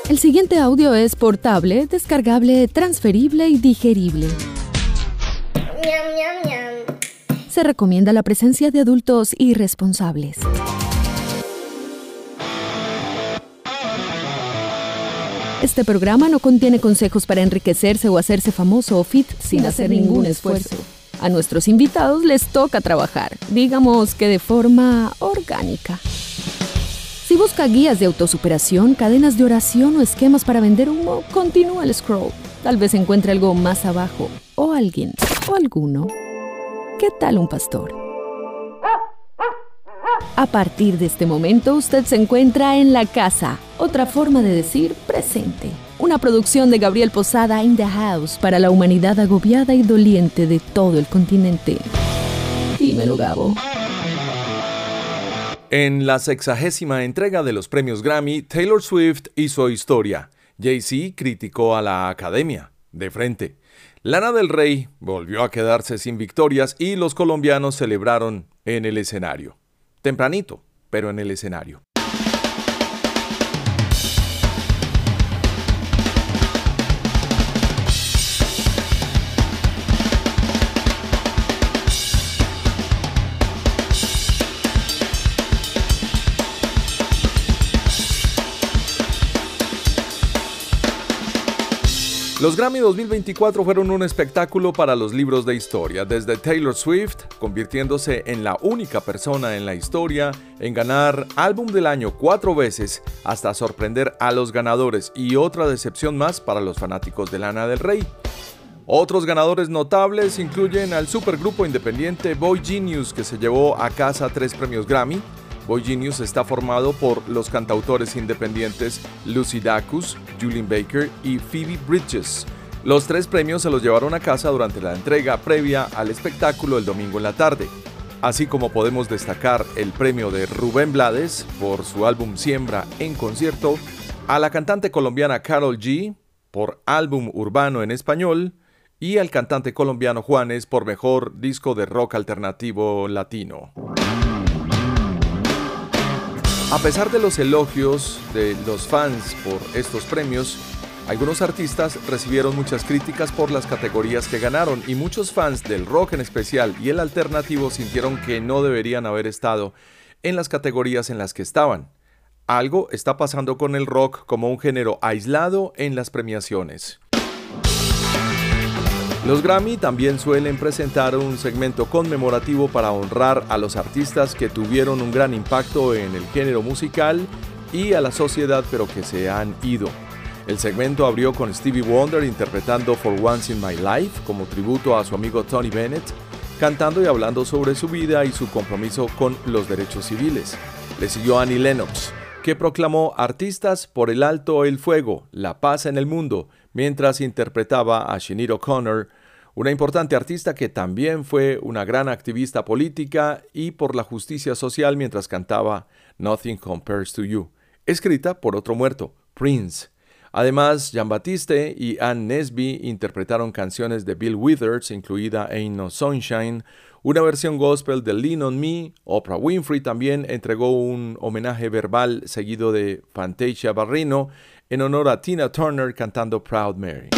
El siguiente audio es portable, descargable, transferible y digerible. Se recomienda la presencia de adultos irresponsables. Este programa no contiene consejos para enriquecerse o hacerse famoso o fit sin hacer ningún esfuerzo. A nuestros invitados les toca trabajar, digamos que de forma orgánica. Si busca guías de autosuperación, cadenas de oración o esquemas para vender humo, continúa el scroll. Tal vez encuentre algo más abajo, o alguien, o alguno. ¿Qué tal un pastor? A partir de este momento, usted se encuentra en la casa, otra forma de decir presente. Una producción de Gabriel Posada in the house para la humanidad agobiada y doliente de todo el continente. Dímelo, Gabo. En la 60ª entrega de los premios Grammy, Taylor Swift hizo historia. Jay-Z criticó a la academia, de frente. Lana del Rey volvió a quedarse sin victorias y los colombianos celebraron en el escenario. Tempranito, pero en el escenario. Los Grammy 2024 fueron un espectáculo para los libros de historia, desde Taylor Swift, convirtiéndose en la única persona en la historia en ganar Álbum del Año 4 veces, hasta sorprender a los ganadores, y otra decepción más para los fanáticos de Lana del Rey. Otros ganadores notables incluyen al supergrupo independiente Boy Genius, que se llevó a casa 3 premios Grammy. Boy Genius está formado por los cantautores independientes Lucy Dacus, Julien Baker y Phoebe Bridgers. Los 3 premios se los llevaron a casa durante la entrega previa al espectáculo el domingo en la tarde. Así como podemos destacar el premio de Rubén Blades por su álbum Siembra en concierto, a la cantante colombiana Karol G por álbum urbano en español y al cantante colombiano Juanes por mejor disco de rock alternativo latino. A pesar de los elogios de los fans por estos premios, algunos artistas recibieron muchas críticas por las categorías que ganaron, y muchos fans del rock en especial y el alternativo sintieron que no deberían haber estado en las categorías en las que estaban. Algo está pasando con el rock como un género aislado en las premiaciones. Los Grammy también suelen presentar un segmento conmemorativo para honrar a los artistas que tuvieron un gran impacto en el género musical y a la sociedad, pero que se han ido. El segmento abrió con Stevie Wonder interpretando For Once in My Life como tributo a su amigo Tony Bennett, cantando y hablando sobre su vida y su compromiso con los derechos civiles. Le siguió Annie Lennox, que proclamó Artistas por el alto el fuego, la paz en el mundo, mientras interpretaba a Sinéad O'Connor, una importante artista que también fue una gran activista política y por la justicia social, mientras cantaba Nothing Compares to You, escrita por otro muerto, Prince. Además, Jean-Baptiste y Anne Nesby interpretaron canciones de Bill Withers, incluida Ain't No Sunshine, una versión gospel de Lean on Me. Oprah Winfrey también entregó un homenaje verbal seguido de Fantasia Barrino en honor a Tina Turner cantando Proud Mary.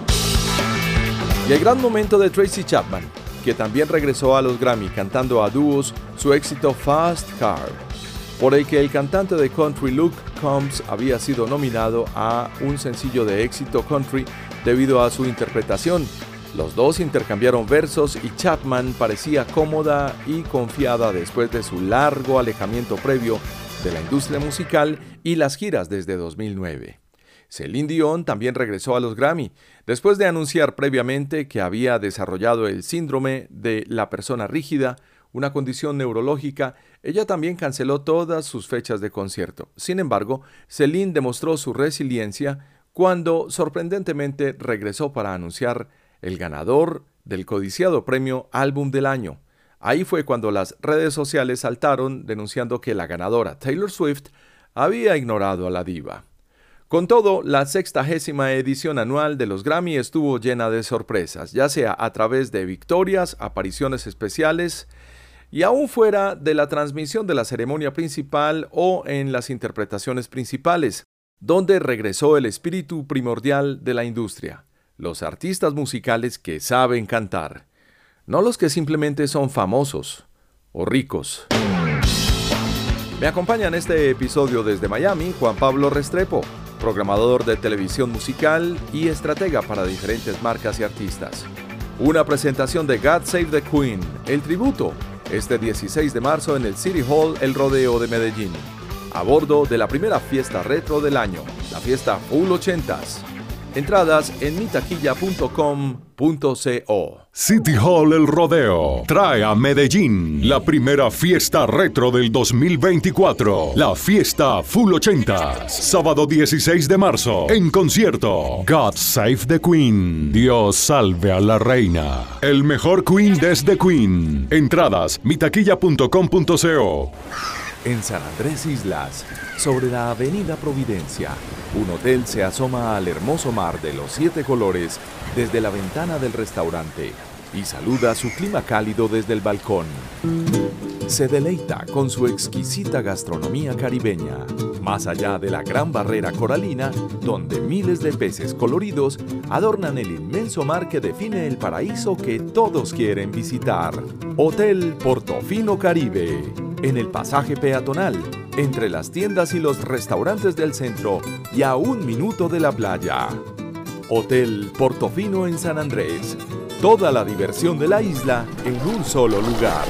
Y el gran momento de Tracy Chapman, que también regresó a los Grammy cantando a dúos su éxito Fast Car, por el que el cantante de country Luke Combs había sido nominado a un sencillo de éxito country debido a su interpretación. Los dos intercambiaron versos y Chapman parecía cómoda y confiada después de su largo alejamiento previo de la industria musical y las giras desde 2009. Celine Dion también regresó a los Grammy, después de anunciar previamente que había desarrollado el síndrome de la persona rígida, una condición neurológica. Ella también canceló todas sus fechas de concierto. Sin embargo, Celine demostró su resiliencia cuando sorprendentemente regresó para anunciar el ganador del codiciado premio Álbum del Año. Ahí fue cuando las redes sociales saltaron denunciando que la ganadora, Taylor Swift, había ignorado a la diva. Con todo, la 60ª edición anual de los Grammy estuvo llena de sorpresas, ya sea a través de victorias, apariciones especiales y aún fuera de la transmisión de la ceremonia principal o en las interpretaciones principales. donde regresó el espíritu primordial de la industria, los artistas musicales que saben cantar, no los que simplemente son famosos o ricos. Me acompaña en este episodio desde Miami Juan Pablo Restrepo, programador de televisión musical y estratega para diferentes marcas y artistas. Una presentación de God Save the Queen, el tributo, este 16 de marzo en el City Hall El Rodeo de Medellín, a bordo de la primera fiesta retro del año, la fiesta Full 80s. Entradas en mitaquilla.com.co. City Hall El Rodeo trae a Medellín la primera fiesta retro del 2024, la fiesta Full 80, sábado 16 de marzo, en concierto, God Save the Queen, Dios salve a la reina, el mejor Queen desde Queen. Entradas, mitaquilla.com.co. En San Andrés Islas, sobre la avenida Providencia, un hotel se asoma al hermoso mar de los 7 colores desde la ventana del restaurante y saluda su clima cálido desde el balcón. Se deleita con su exquisita gastronomía caribeña, más allá de la gran barrera coralina, donde miles de peces coloridos adornan el inmenso mar que define el paraíso que todos quieren visitar. Hotel Portofino Caribe, en el pasaje peatonal, entre las tiendas y los restaurantes del centro y a 1 minuto de la playa. Hotel Portofino en San Andrés. Toda la diversión de la isla en un solo lugar.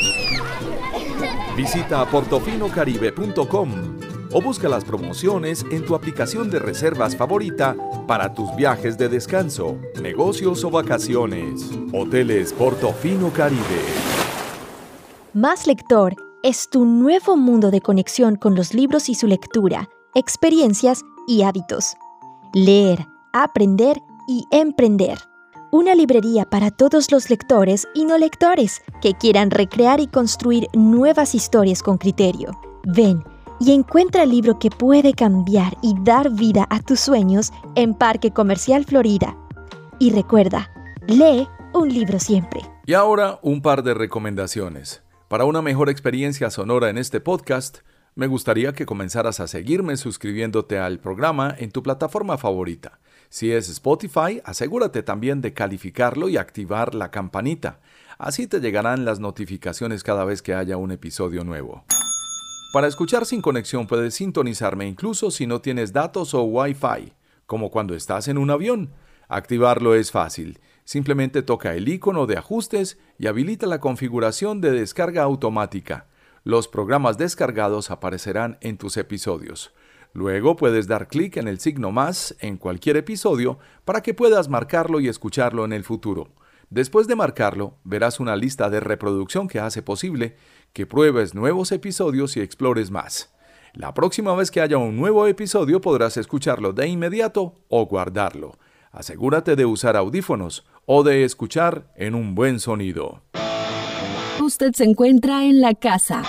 Visita portofinocaribe.com o busca las promociones en tu aplicación de reservas favorita para tus viajes de descanso, negocios o vacaciones. Hoteles Portofino Caribe. Más Lector es tu nuevo mundo de conexión con los libros y su lectura, experiencias y hábitos. Leer, aprender y emprender. Una librería para todos los lectores y no lectores que quieran recrear y construir nuevas historias con criterio. Ven y encuentra el libro que puede cambiar y dar vida a tus sueños en Parque Comercial Florida. Y recuerda, lee un libro siempre. Y ahora un par de recomendaciones. Para una mejor experiencia sonora en este podcast, me gustaría que comenzaras a seguirme suscribiéndote al programa en tu plataforma favorita. Si es Spotify, asegúrate también de calificarlo y activar la campanita. Así te llegarán las notificaciones cada vez que haya un episodio nuevo. Para escuchar sin conexión puedes sintonizarme incluso si no tienes datos o Wi-Fi, como cuando estás en un avión. Activarlo es fácil. Simplemente toca el icono de ajustes y habilita la configuración de descarga automática. Los programas descargados aparecerán en tus episodios. Luego puedes dar clic en el signo más en cualquier episodio para que puedas marcarlo y escucharlo en el futuro. Después de marcarlo, verás una lista de reproducción que hace posible que pruebes nuevos episodios y explores más. La próxima vez que haya un nuevo episodio podrás escucharlo de inmediato o guardarlo. Asegúrate de usar audífonos o de escuchar en un buen sonido. Usted se encuentra en la casa.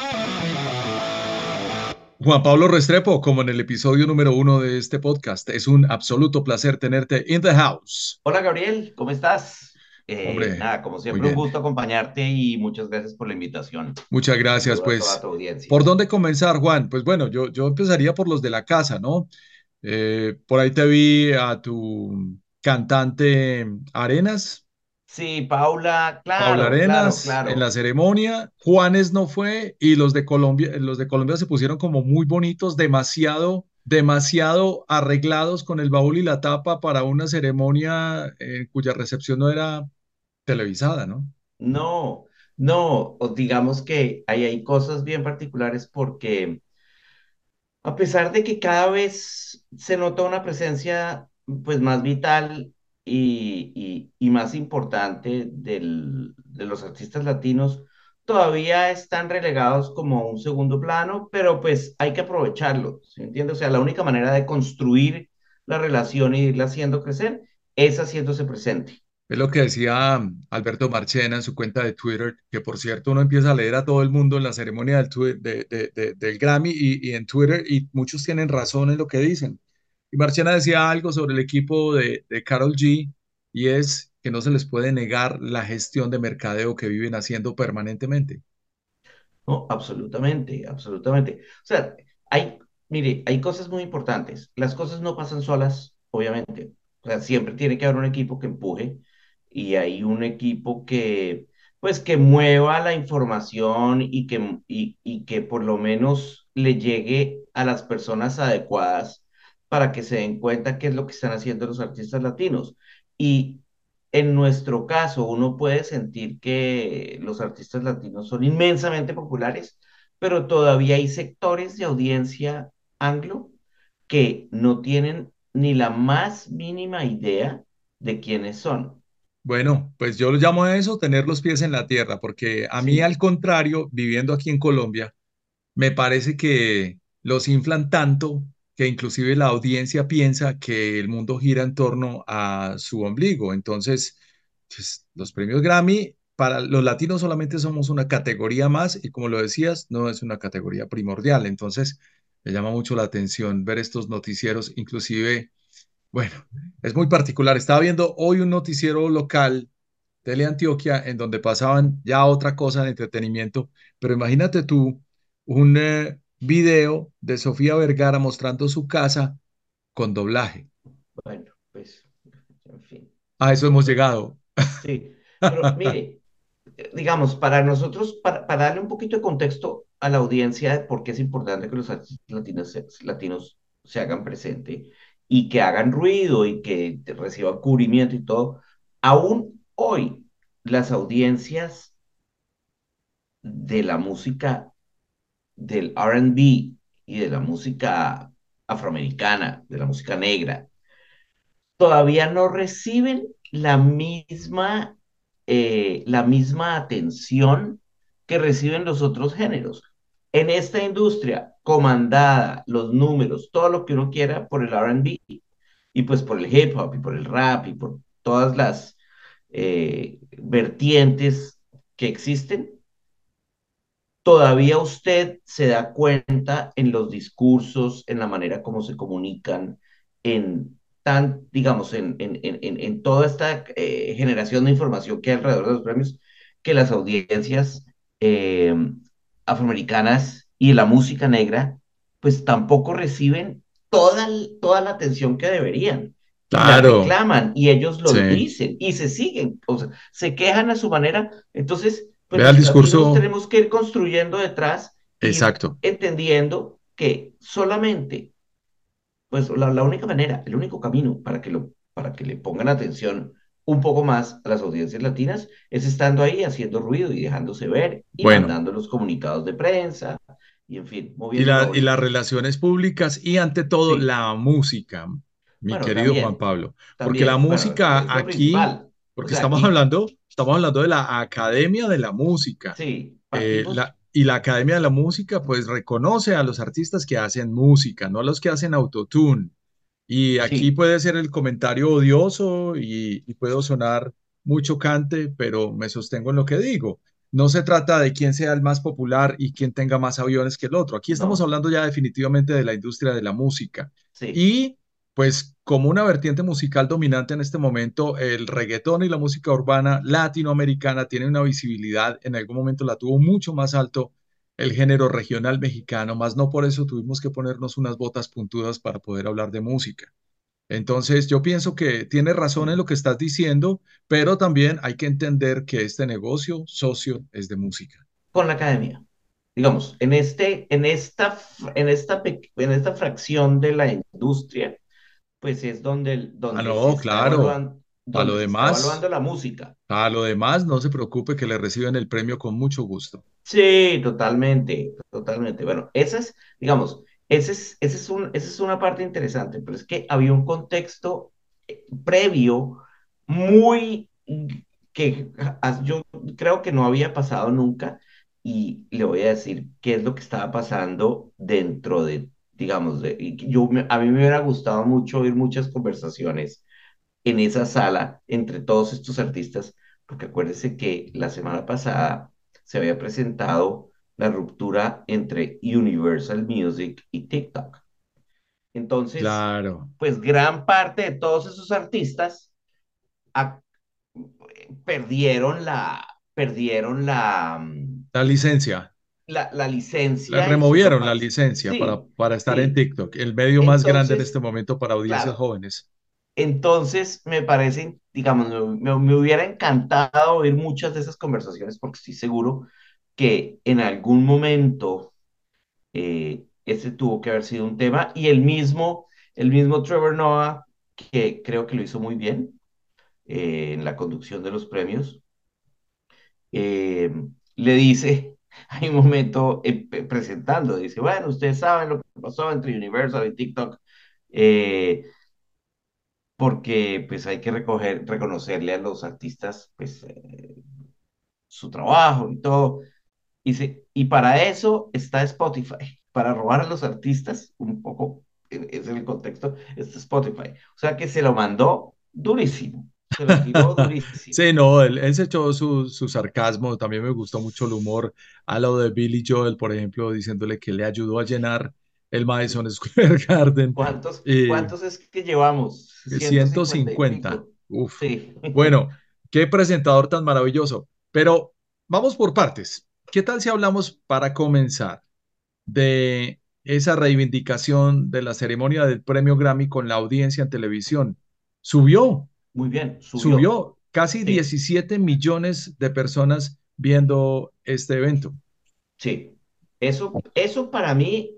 Juan Pablo Restrepo, como en el episodio número 1 de este podcast, es un absoluto placer tenerte in the house. Hola Gabriel, ¿cómo estás? Hombre, Como muy siempre un bien. gusto acompañarte y muchas gracias por la invitación. Muchas gracias, Saludo a toda pues. tu audiencia. ¿Por dónde comenzar, Juan? Pues bueno, yo empezaría por los de la casa, ¿no? Por ahí te vi a tu cantante Arenas, Sí, Paula, Paula claro, claro, Arenas, en claro. la ceremonia. Juanes no fue y los de Colombia se pusieron como muy bonitos, demasiado arreglados con el baúl y la tapa para una ceremonia cuya recepción no era televisada, ¿no? No, no, digamos que ahí hay cosas bien particulares porque a pesar de que cada vez se nota una presencia pues más vital y más importante de los artistas latinos, todavía están relegados como a un segundo plano, pero pues hay que aprovecharlo, ¿sí entiendes? O sea, la única manera de construir la relación y irla haciendo crecer es haciéndose presente. Es lo que decía Alberto Marchena en su cuenta de Twitter, que por cierto uno empieza a leer a todo el mundo en la ceremonia del Grammy y en Twitter y muchos tienen razón en lo que dicen. Y Marchena decía algo sobre el equipo de Karol G y es que no se les puede negar la gestión de mercadeo que viven haciendo permanentemente. No, absolutamente, absolutamente. O sea, hay Mire, hay cosas muy importantes. Las cosas no pasan solas, obviamente. O sea, siempre tiene que haber un equipo que empuje y hay un equipo que, pues, que mueva la información y que por lo menos le llegue a las personas adecuadas para que se den cuenta qué es lo que están haciendo los artistas latinos. Y en nuestro caso, uno puede sentir que los artistas latinos son inmensamente populares, pero todavía hay sectores de audiencia anglo que no tienen ni la más mínima idea de quiénes son. Bueno, pues yo lo llamo a eso tener los pies en la tierra, porque a mí Sí, al contrario, viviendo aquí en Colombia, me parece que los inflan tanto que inclusive la audiencia piensa que el mundo gira en torno a su ombligo. Entonces, pues, los premios Grammy para los latinos solamente somos una categoría más y como lo decías, no es una categoría primordial. Entonces, me llama mucho la atención ver estos noticieros, inclusive, bueno, es muy particular. Estaba viendo hoy un noticiero local Teleantioquia, en donde pasaban ya otra cosa de entretenimiento, pero imagínate tú un video de Sofía Vergara mostrando su casa con doblaje. bueno, pues, en fin. A eso hemos Pero, llegado. sí, pero mire, digamos, para nosotros, para darle un poquito de contexto a la audiencia de por qué es importante que los artistas latinos se hagan presente y que hagan ruido y que reciban cubrimiento y todo, aún hoy las audiencias de la música del R&B y de la música afroamericana, de la música negra, todavía no reciben la misma atención que reciben los otros géneros. En esta industria comandada, los números, todo lo que uno quiera por el R&B y pues por el hip hop y por el rap y por todas las vertientes que existen, todavía usted se da cuenta en los discursos, en la manera como se comunican, digamos, en toda esta generación de información que hay alrededor de los premios, que las audiencias eh, afroamericanas y la música negra, pues tampoco reciben toda la atención que deberían. Y la Claro, reclaman, y ellos lo sí. dicen, y se siguen, o sea, se quejan a su manera. Entonces, pues Vea el los latinos discurso. tenemos que ir construyendo detrás, ir Exacto. entendiendo que solamente, pues la única manera, el único camino para que le pongan atención un poco más a las audiencias latinas es estando ahí haciendo ruido y dejándose ver y Bueno, mandando los comunicados de prensa y en fin, y, moviendo la y las bolita. relaciones públicas y ante todo Sí, la música, mi bueno, querido Juan también, Pablo, porque la también, bueno, música es lo aquí, principal. O porque sea, aquí, estamos hablando de la Academia de la Música, sí, partimos, y la Academia de la Música pues reconoce a los artistas que hacen música, no a los que hacen autotune. Y aquí sí, puede ser el comentario odioso y puedo sonar muy chocante, pero me sostengo en lo que digo. No se trata de quién sea el más popular y quién tenga más aviones que el otro. Aquí estamos no, hablando ya definitivamente de la industria de la música. sí, Y pues como una vertiente musical dominante en este momento, el reggaetón y la música urbana latinoamericana tienen una visibilidad, en algún momento la tuvo mucho más alto el género regional mexicano, más no por eso tuvimos que ponernos unas botas puntudas para poder hablar de música. Entonces, yo pienso que tienes razón en sí, lo que estás diciendo, pero también hay que entender que este negocio socio es de música. con la academia. Digamos, en esta fracción de la industria, pues es Ah, donde se no, está claro. evaluando, Para lo donde se está demás, evaluando la música. para lo demás, no se preocupe que le reciben el premio con mucho gusto. Sí, totalmente, totalmente. Bueno, digamos, esa es una parte interesante, pero es que había un contexto previo muy que yo creo que no había pasado nunca y le voy a decir qué es lo que estaba pasando dentro de, digamos, a mí me hubiera gustado mucho oír muchas conversaciones en esa sala entre todos estos artistas, porque acuérdense que la semana pasada se había presentado la ruptura entre Universal Music y TikTok. Entonces, Claro. pues gran parte de todos esos artistas a- perdieron la, La licencia. la Le licencia y su removieron la capacidad. licencia Sí, para estar en sí. TikTok, el medio más grande en este Entonces, momento para audiencias claro, jóvenes. entonces me parece, digamos, me hubiera encantado oír muchas de esas conversaciones porque estoy seguro que en algún momento ese tuvo que haber sido un tema y el mismo Trevor Noah, que creo que lo hizo muy bien en la conducción de los premios, eh, le dice, hay un momento presentando, dice, bueno, ustedes saben lo que pasó entre Universal y TikTok, eh, porque pues hay que reconocerle a los artistas pues su trabajo y todo. Y para eso está Spotify, para robar a los artistas, un poco, es el contexto, está Spotify. O sea que se lo mandó durísimo, se lo tiró durísimo. Sí, no, él se echó su sarcasmo, también me gustó mucho el humor a lo de Billy Joel, por ejemplo, diciéndole que le ayudó a llenar el Madison Square Garden. ¿Cuántos es que llevamos? 150 y 150. pico. Uf. Sí, Bueno, qué presentador tan maravilloso. Pero vamos por partes. ¿Qué tal si hablamos para comenzar de esa reivindicación de la ceremonia del premio Grammy con la audiencia en televisión? Subió, muy bien, subió. subió casi Sí, 17 millones de personas viendo este evento. sí. Eso para mí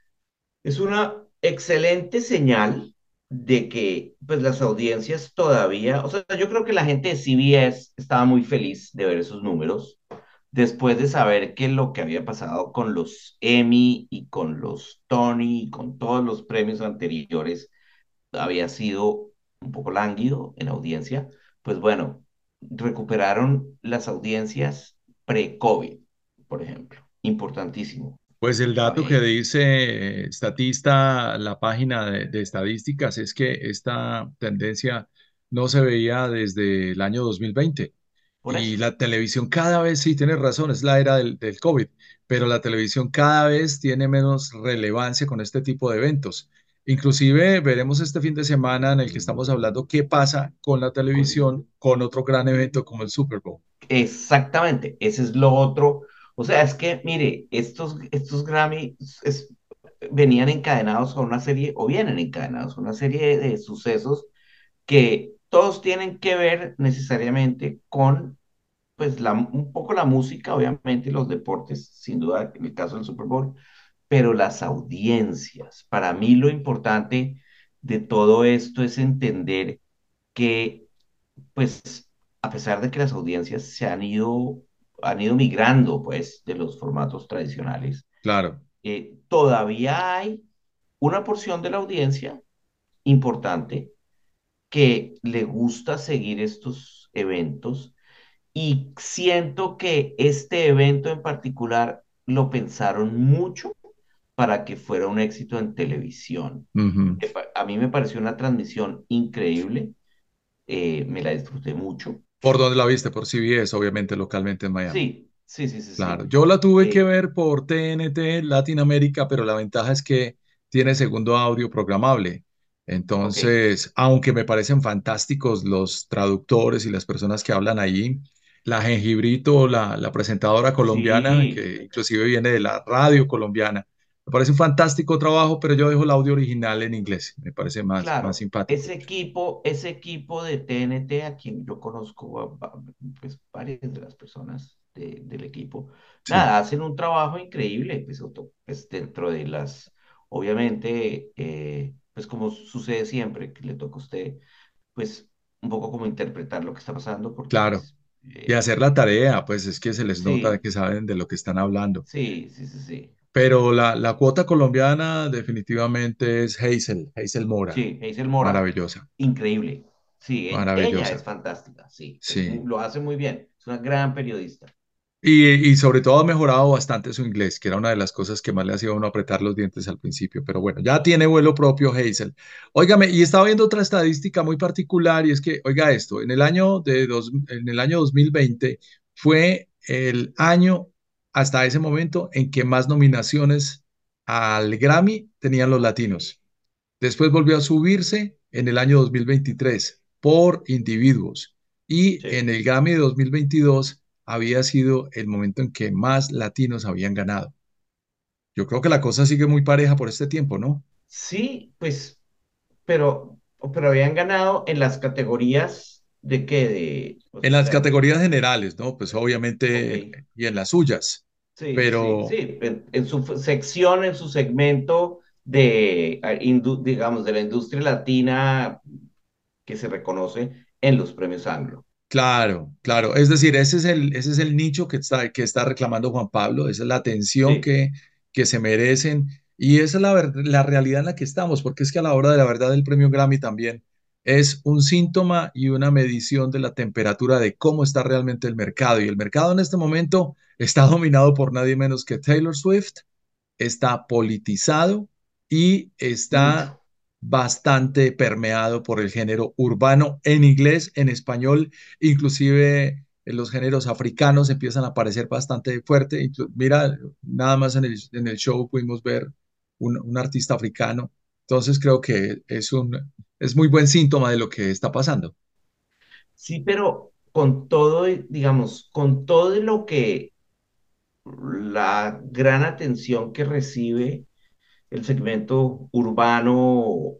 es una excelente señal de que pues las audiencias todavía, o sea, yo creo que la gente de CBS estaba muy feliz de ver esos números después de saber que lo que había pasado con los Emmy y con los Tony y con todos los premios anteriores había sido un poco lánguido en audiencia, pues bueno, recuperaron las audiencias pre-COVID, por ejemplo. Importantísimo. Pues el Para dato que mí. dice Statista, la página de estadísticas, es que esta tendencia no se veía desde el año 2020. Por Y eso. la televisión cada vez, sí, tienes razón, es la era del COVID, pero la televisión cada vez tiene menos relevancia con este tipo de eventos. Inclusive veremos este fin de semana en el que estamos hablando qué pasa con la Con televisión con otro gran evento como el Super Bowl. Exactamente, ese es lo otro. O sea, es que, mire, estos Grammy venían encadenados a una serie, o vienen encadenados a una serie de sucesos que todos tienen que ver necesariamente con, pues, un poco la música, obviamente, y los deportes, sin duda, en el caso del Super Bowl, pero las audiencias. Para mí lo importante de todo esto es entender que pues a pesar de que las audiencias han ido migrando pues de los formatos tradicionales, Claro. todavía hay una porción de la audiencia importante que le gusta seguir estos eventos y siento que este evento en particular lo pensaron mucho para que fuera un éxito en televisión. Ujú. A mí me pareció una transmisión increíble, me la disfruté mucho. ¿Por dónde la viste? Por CBS, obviamente, localmente en Miami. Sí, sí, sí, sí, Claro, sí. yo la tuve que Eh, ver por TNT Latinoamérica, pero la ventaja es que tiene segundo audio programable. ok, Entonces, aunque me parecen fantásticos los traductores y las personas que hablan ahí, la Jengibrito, la presentadora colombiana, sí, que inclusive viene de la radio colombiana, me parece un fantástico trabajo, pero yo dejo el audio original en inglés, me parece más claro. simpático. Ese equipo de TNT, a quien yo conozco, pues varias de las personas del equipo, Sí, nada, hacen un trabajo increíble, pues dentro de obviamente, pues como sucede siempre, que le toca a usted, pues un poco como interpretar lo que está pasando, porque claro. pues, Y hacer la tarea, pues es que se les nota sí, que saben de lo que están hablando. sí, sí, sí, sí. Pero la cuota colombiana definitivamente es Hazel Mora. Sí, Hazel Mora, Maravillosa, increíble. Sí, ella es maravillosa. fantástica, sí, Sí. lo hace muy bien, es una gran periodista. Y sobre todo ha mejorado bastante su inglés, que era una de las cosas que más le hacía a uno apretar los dientes al principio. Pero bueno, ya tiene vuelo propio Hazel. Óigame, y estaba viendo otra estadística muy particular y es que, oiga esto, en el año 2020 fue el año hasta ese momento en que más nominaciones al Grammy tenían los latinos. Después volvió a subirse en el año 2023 por individuos y en Sí, el Grammy de 2022 había sido el momento en que más latinos habían ganado. Yo creo que la cosa sigue muy pareja por este tiempo, ¿no? Sí, pues, pero habían ganado en las categorías de qué, o En las sea, categorías generales, ¿no? Pues ok, obviamente, y en las suyas, sí, sí, pero sí, en su sección, en su segmento de, digamos, de la industria latina que se reconoce en los premios Anglo. claro, claro. Es decir, ese es el nicho que está reclamando Juan Pablo, esa es la atención Sí, que se merecen y esa es la realidad en la que estamos, porque es que a la hora de la verdad el premio Grammy también es un síntoma y una medición de la temperatura de cómo está realmente el mercado. Y el mercado en este momento está dominado por nadie menos que Taylor Swift, está politizado y está mucho. bastante permeado por el género urbano en inglés, en español, inclusive los géneros africanos empiezan a aparecer bastante fuerte. Mira, nada más en el show pudimos ver un artista africano. Entonces creo que es muy buen síntoma de lo que está pasando. Sí, pero con todo, digamos, con todo lo que la gran atención que recibe el segmento urbano,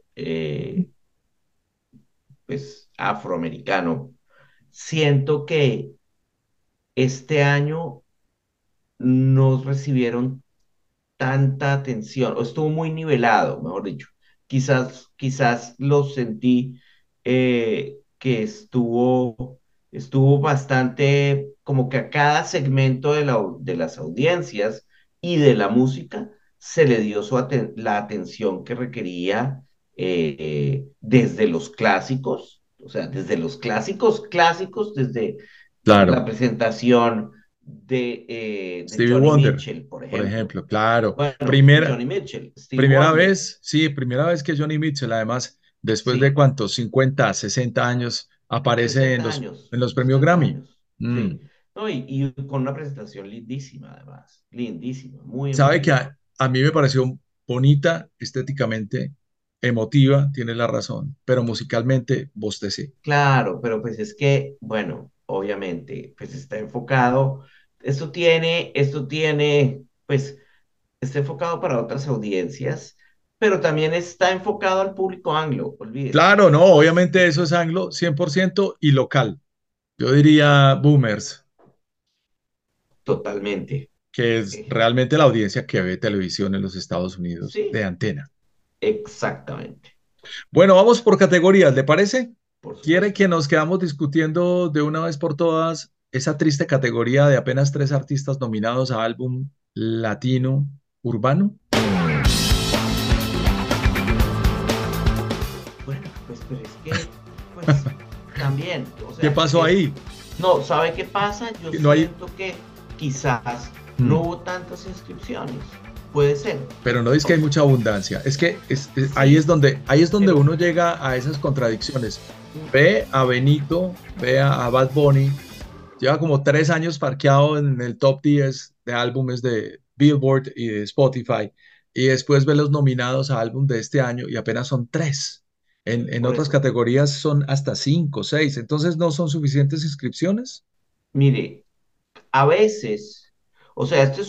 pues afroamericano, siento que este año no recibieron tanta atención, o estuvo muy nivelado, mejor dicho. Quizás lo sentí que estuvo bastante, como que a cada segmento de las audiencias y de la música se le dio la atención que requería desde los clásicos, o sea, desde los clásicos clásicos, desde la Claro, presentación de Stevie Johnny Wonder, Mitchell, por por ejemplo. ejemplo, claro. Bueno, Primera, Johnny Mitchell, Stevie Primera Wonder, vez, sí, primera vez que Johnny Mitchell, además, después de sí, cuántos, 50, 60 años, aparece 60 años, en los premios 60 Grammy. años, Mm. sí. No, y con una presentación lindísima, además, lindísima, muy Sabe que emotiva. a mí me pareció bonita, estéticamente, emotiva, tiene la razón, pero musicalmente bostecé. Claro, pero pues es que, bueno, obviamente, pues está enfocado, pues, está enfocado para otras audiencias, pero también está enfocado al público anglo, olvídese. Claro, no, obviamente eso es anglo 100% y local. Yo diría boomers, Totalmente. que es Eh, realmente la audiencia que ve televisión en los Estados Unidos de sí, antena. exactamente, Bueno, vamos por categorías, ¿le parece? por ¿Quiere supuesto. que nos quedamos discutiendo de una vez por todas esa triste categoría de apenas tres artistas nominados a álbum latino urbano? Bueno, pues, pero es que, pues, también, o ¿Qué sea, pasó ahí? no, ¿sabe qué pasa? Yo No hay, siento que quizás no mm, hubo tantas inscripciones, puede ser. pero no es que O hay sea, mucha abundancia. Es que sí, ahí es donde pero, uno llega a esas contradicciones. mm, Ve a Benito, ve a Bad Bunny, lleva como 3 años parqueado en el top 10 de álbumes de Billboard y de Spotify, y después ve los nominados a álbum de este año y apenas son tres. En por otras eso, categorías son hasta cinco, seis, entonces no son suficientes inscripciones. mire, a veces, o sea, esto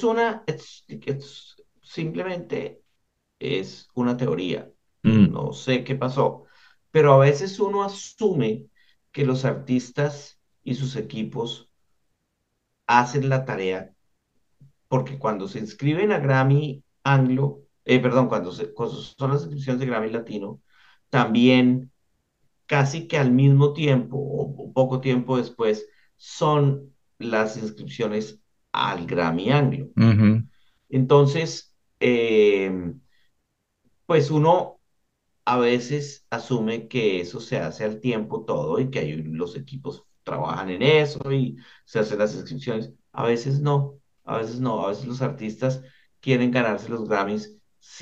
simplemente es una teoría, Mm, no sé qué pasó, pero a veces uno asume que los artistas y sus equipos hacen la tarea, porque cuando se inscriben a Grammy Anglo, perdón, cuando son las inscripciones de Grammy Latino, también casi que al mismo tiempo o poco tiempo después son las inscripciones al Grammy Anglo. ujú. Entonces, pues uno a veces asume que eso se hace al tiempo todo y que los equipos trabajan en eso y se hacen las inscripciones. A veces no, a veces no, a veces los artistas quieren ganarse los Grammys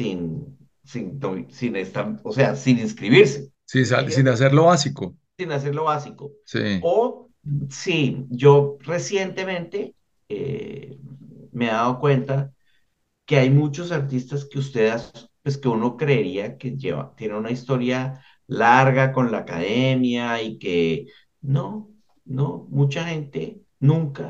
sin estar, o sea, sin inscribirse. ¿Me Sin entiende? hacer lo básico. Sin hacer lo básico. Sí. O sí, yo recientemente eh, me he dado cuenta que hay muchos artistas que pues que uno creería que tiene una historia larga con la academia y que no, no, mucha gente nunca.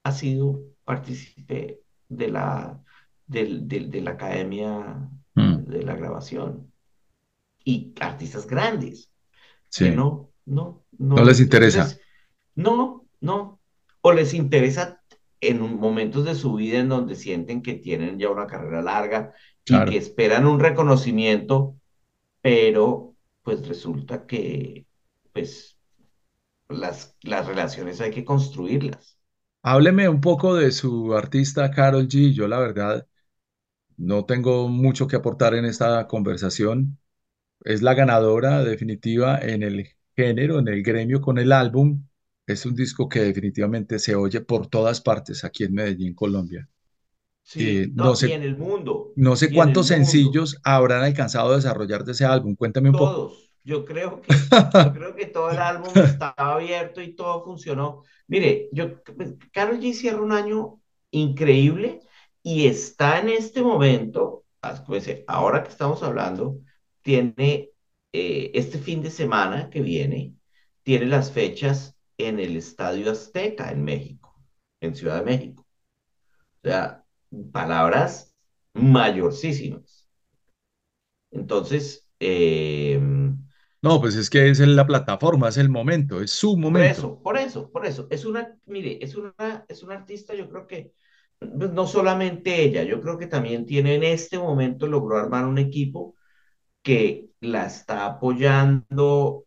ha sido partícipe de de la Academia Mm, de la Grabación y artistas grandes que sí, no les no. interesa. Entonces, no. O les interesa en momentos de su vida en donde sienten que tienen ya una carrera larga y que Claro. esperan un reconocimiento, pero pues resulta que pues las relaciones hay que construirlas. Hábleme un poco de su artista Karol G. Yo la verdad no tengo mucho que aportar en esta conversación. Es la ganadora definitiva en el género, en el gremio con el álbum. Es un disco que definitivamente se oye por todas partes aquí en Medellín, Colombia. Sí, No no, sé, no sé y en el cuántos mundo. sencillos habrán alcanzado a desarrollar de ese álbum. Cuéntame un poco. Todos. Yo creo que todo el álbum estaba abierto y todo funcionó. Mire, Karol G cierra un año increíble y está en este momento, acuérdense, ahora que estamos hablando, tiene este fin de semana que viene, tiene las fechas en el Estadio Azteca en México, en Ciudad de México. O sea, palabras mayorcísimas. Entonces, No, pues es que es la plataforma, es el momento, es su momento. por eso. Mire, es una artista, yo creo que pues, no solamente ella, yo creo que también tiene en este momento logró armar un equipo que la está apoyando,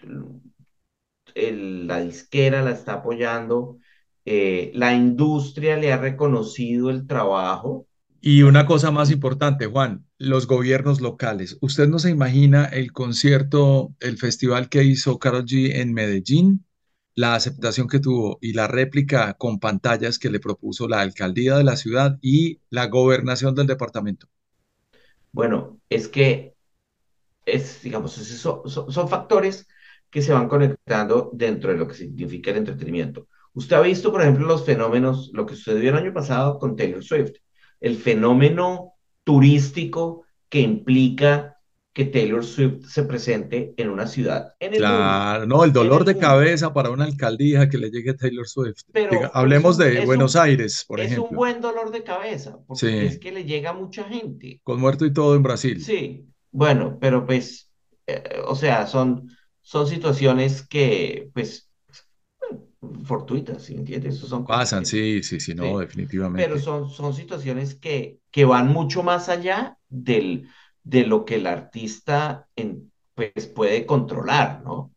la disquera la está apoyando, la industria le ha reconocido el trabajo. Y una cosa más Y, importante, Juan, los gobiernos locales. ¿Usted no se imagina el concierto, el festival que hizo Karol G en Medellín, la aceptación que tuvo y la réplica con pantallas que le propuso la alcaldía de la ciudad y la gobernación del departamento? bueno, es que digamos, son factores que se van conectando dentro de lo que significa el entretenimiento. Usted ha visto, por ejemplo, los fenómenos, lo que sucedió el año pasado con Taylor Swift, el fenómeno turístico que implica que Taylor Swift se presente en una ciudad, Claro, no, el en dolor el de mundo. cabeza para una alcaldía que le llegue Taylor Swift. Pero Hablemos de Buenos Aires, por es un ejemplo. buen dolor de cabeza, porque es Sí, que le llega a mucha gente. con muerto y todo en Brasil. Sí, bueno, pero pues, o sea, son situaciones que, pues, fortuitas, ¿sí me entiendes? Eso son Pasan, coincidencias, sí, sí, sí, no, sí, pero definitivamente. son situaciones que van mucho más allá de lo que el artista pues, puede controlar, ¿no?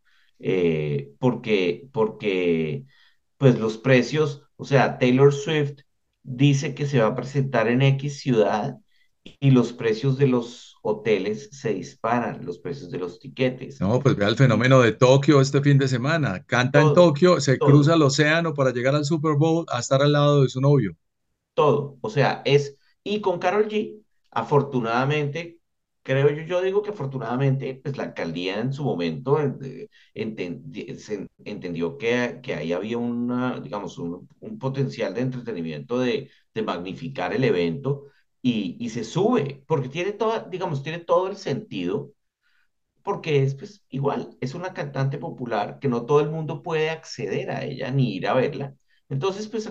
Porque, pues, los precios, o sea, Taylor Swift dice que se va a presentar en X ciudad y los precios de los hoteles se disparan, los precios de los tiquetes No, pues vea el y fenómeno de Tokio este fin de semana. Canta en todo, Tokio, se cruza todo. el océano para llegar al Super Bowl a estar al lado de su novio. Todo. O sea, y con Carol G, afortunadamente, yo digo que afortunadamente, pues la alcaldía en su momento se entendió que ahí había digamos, un potencial de entretenimiento de magnificar el evento y se sube, porque digamos, tiene todo el sentido porque es pues igual, es una cantante popular que no todo el mundo puede acceder a ella ni ir a verla. Entonces, pues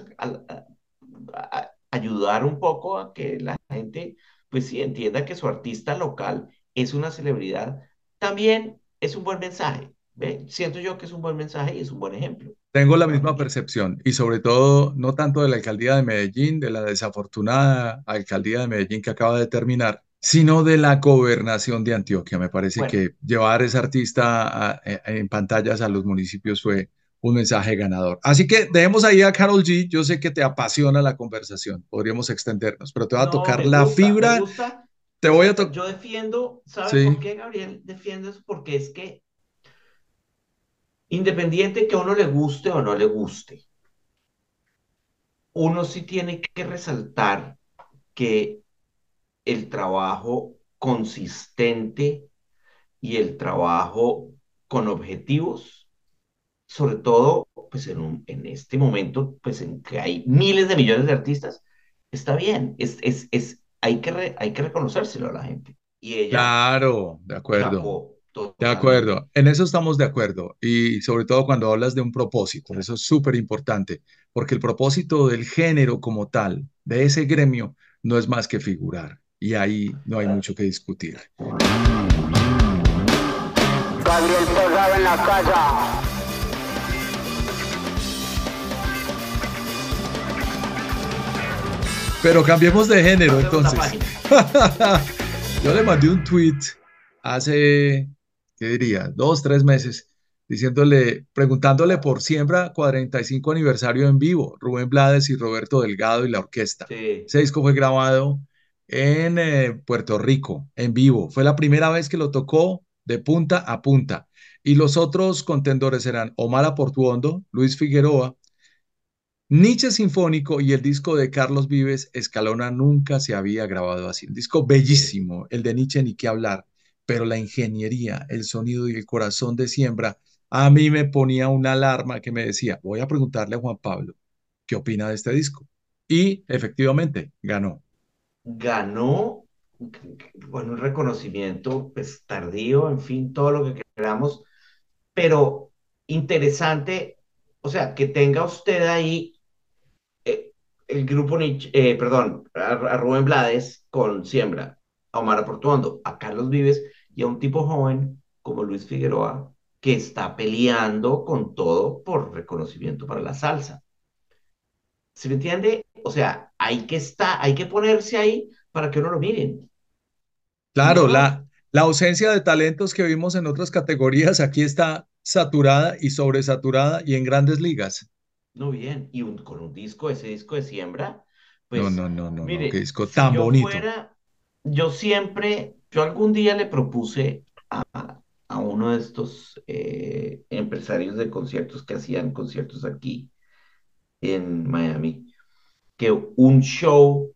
ayudar un poco a que la gente, pues sí, entienda que su artista local es una celebridad, también es un buen mensaje. ¿Ve? Siento yo que es un buen mensaje y es un buen ejemplo Tengo la para misma muchos. percepción y sobre todo no tanto de la alcaldía de Medellín, de la desafortunada alcaldía de Medellín que acaba de terminar, sino de la gobernación de Antioquia. Me parece Bueno, que llevar a ese artista en pantallas a los municipios fue un mensaje ganador. Así que dejemos ahí a Carol G. Yo sé que te apasiona la conversación, podríamos extendernos, pero te voy a no, tocar la me fibra, gusta. te voy a tocar, Yo defiendo, ¿sabe por sí, qué, Gabriel? Defiendo eso porque es que independiente que a uno le guste o no le guste, uno sí tiene que resaltar que el trabajo consistente y el trabajo con objetivos, sobre todo pues en este momento, pues en que hay miles de millones de artistas, está bien, hay que reconocérselo a la gente. Y ella claro, de acuerdo. chapó. De totalmente. acuerdo, en eso estamos de acuerdo y sobre todo cuando hablas de un propósito, eso es súper importante, porque el propósito del género como tal, de ese gremio, no es más que figurar y ahí no hay mucho que discutir. Gabriel Posada en la casa. Pero cambiemos de género Cambiamos la entonces. página. Yo le mandé un tweet hace, ¿qué diría? 2, 3 meses, diciéndole, preguntándole por Siembra 45 aniversario en vivo, Rubén Blades y Roberto Delgado y la orquesta. Sí, Ese disco fue grabado en Puerto Rico, en vivo. Fue la primera vez que lo tocó de punta a punta. Y los otros contendores eran Omar Aportuondo, Luis Figueroa, Nietzsche Sinfónico y el disco de Carlos Vives, Escalona nunca se había grabado así. Un disco sí. bellísimo, el de Nietzsche ni qué hablar, pero la ingeniería, el sonido y el corazón de Siembra, a mí me ponía una alarma que me decía, voy a preguntarle a Juan Pablo qué opina de este disco. Y efectivamente, ganó. Ganó, bueno, un reconocimiento pues tardío, en fin, todo lo que queramos, pero interesante, o sea, que tenga usted ahí el grupo Nietzsche, perdón, a Rubén Blades con Siembra, a Omar Portuondo, a Carlos Vives y a un tipo joven como Luis Figueroa que está peleando con todo por reconocimiento para la salsa. ¿Se me entiende? O sea, hay que ponerse ahí para que uno lo miren. Si no, Claro, no, la ausencia de talentos que vimos en otras categorías aquí está saturada y sobresaturada y en grandes ligas. no bien. Y con un disco, ese disco de Siembra, No, pues no, no, no, no, qué mire, disco si tan yo bonito. fuera, yo algún día le propuse a uno de estos empresarios de conciertos que hacían conciertos aquí en Miami, que un show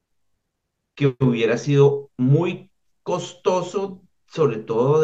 que hubiera sido muy costoso, sobre todo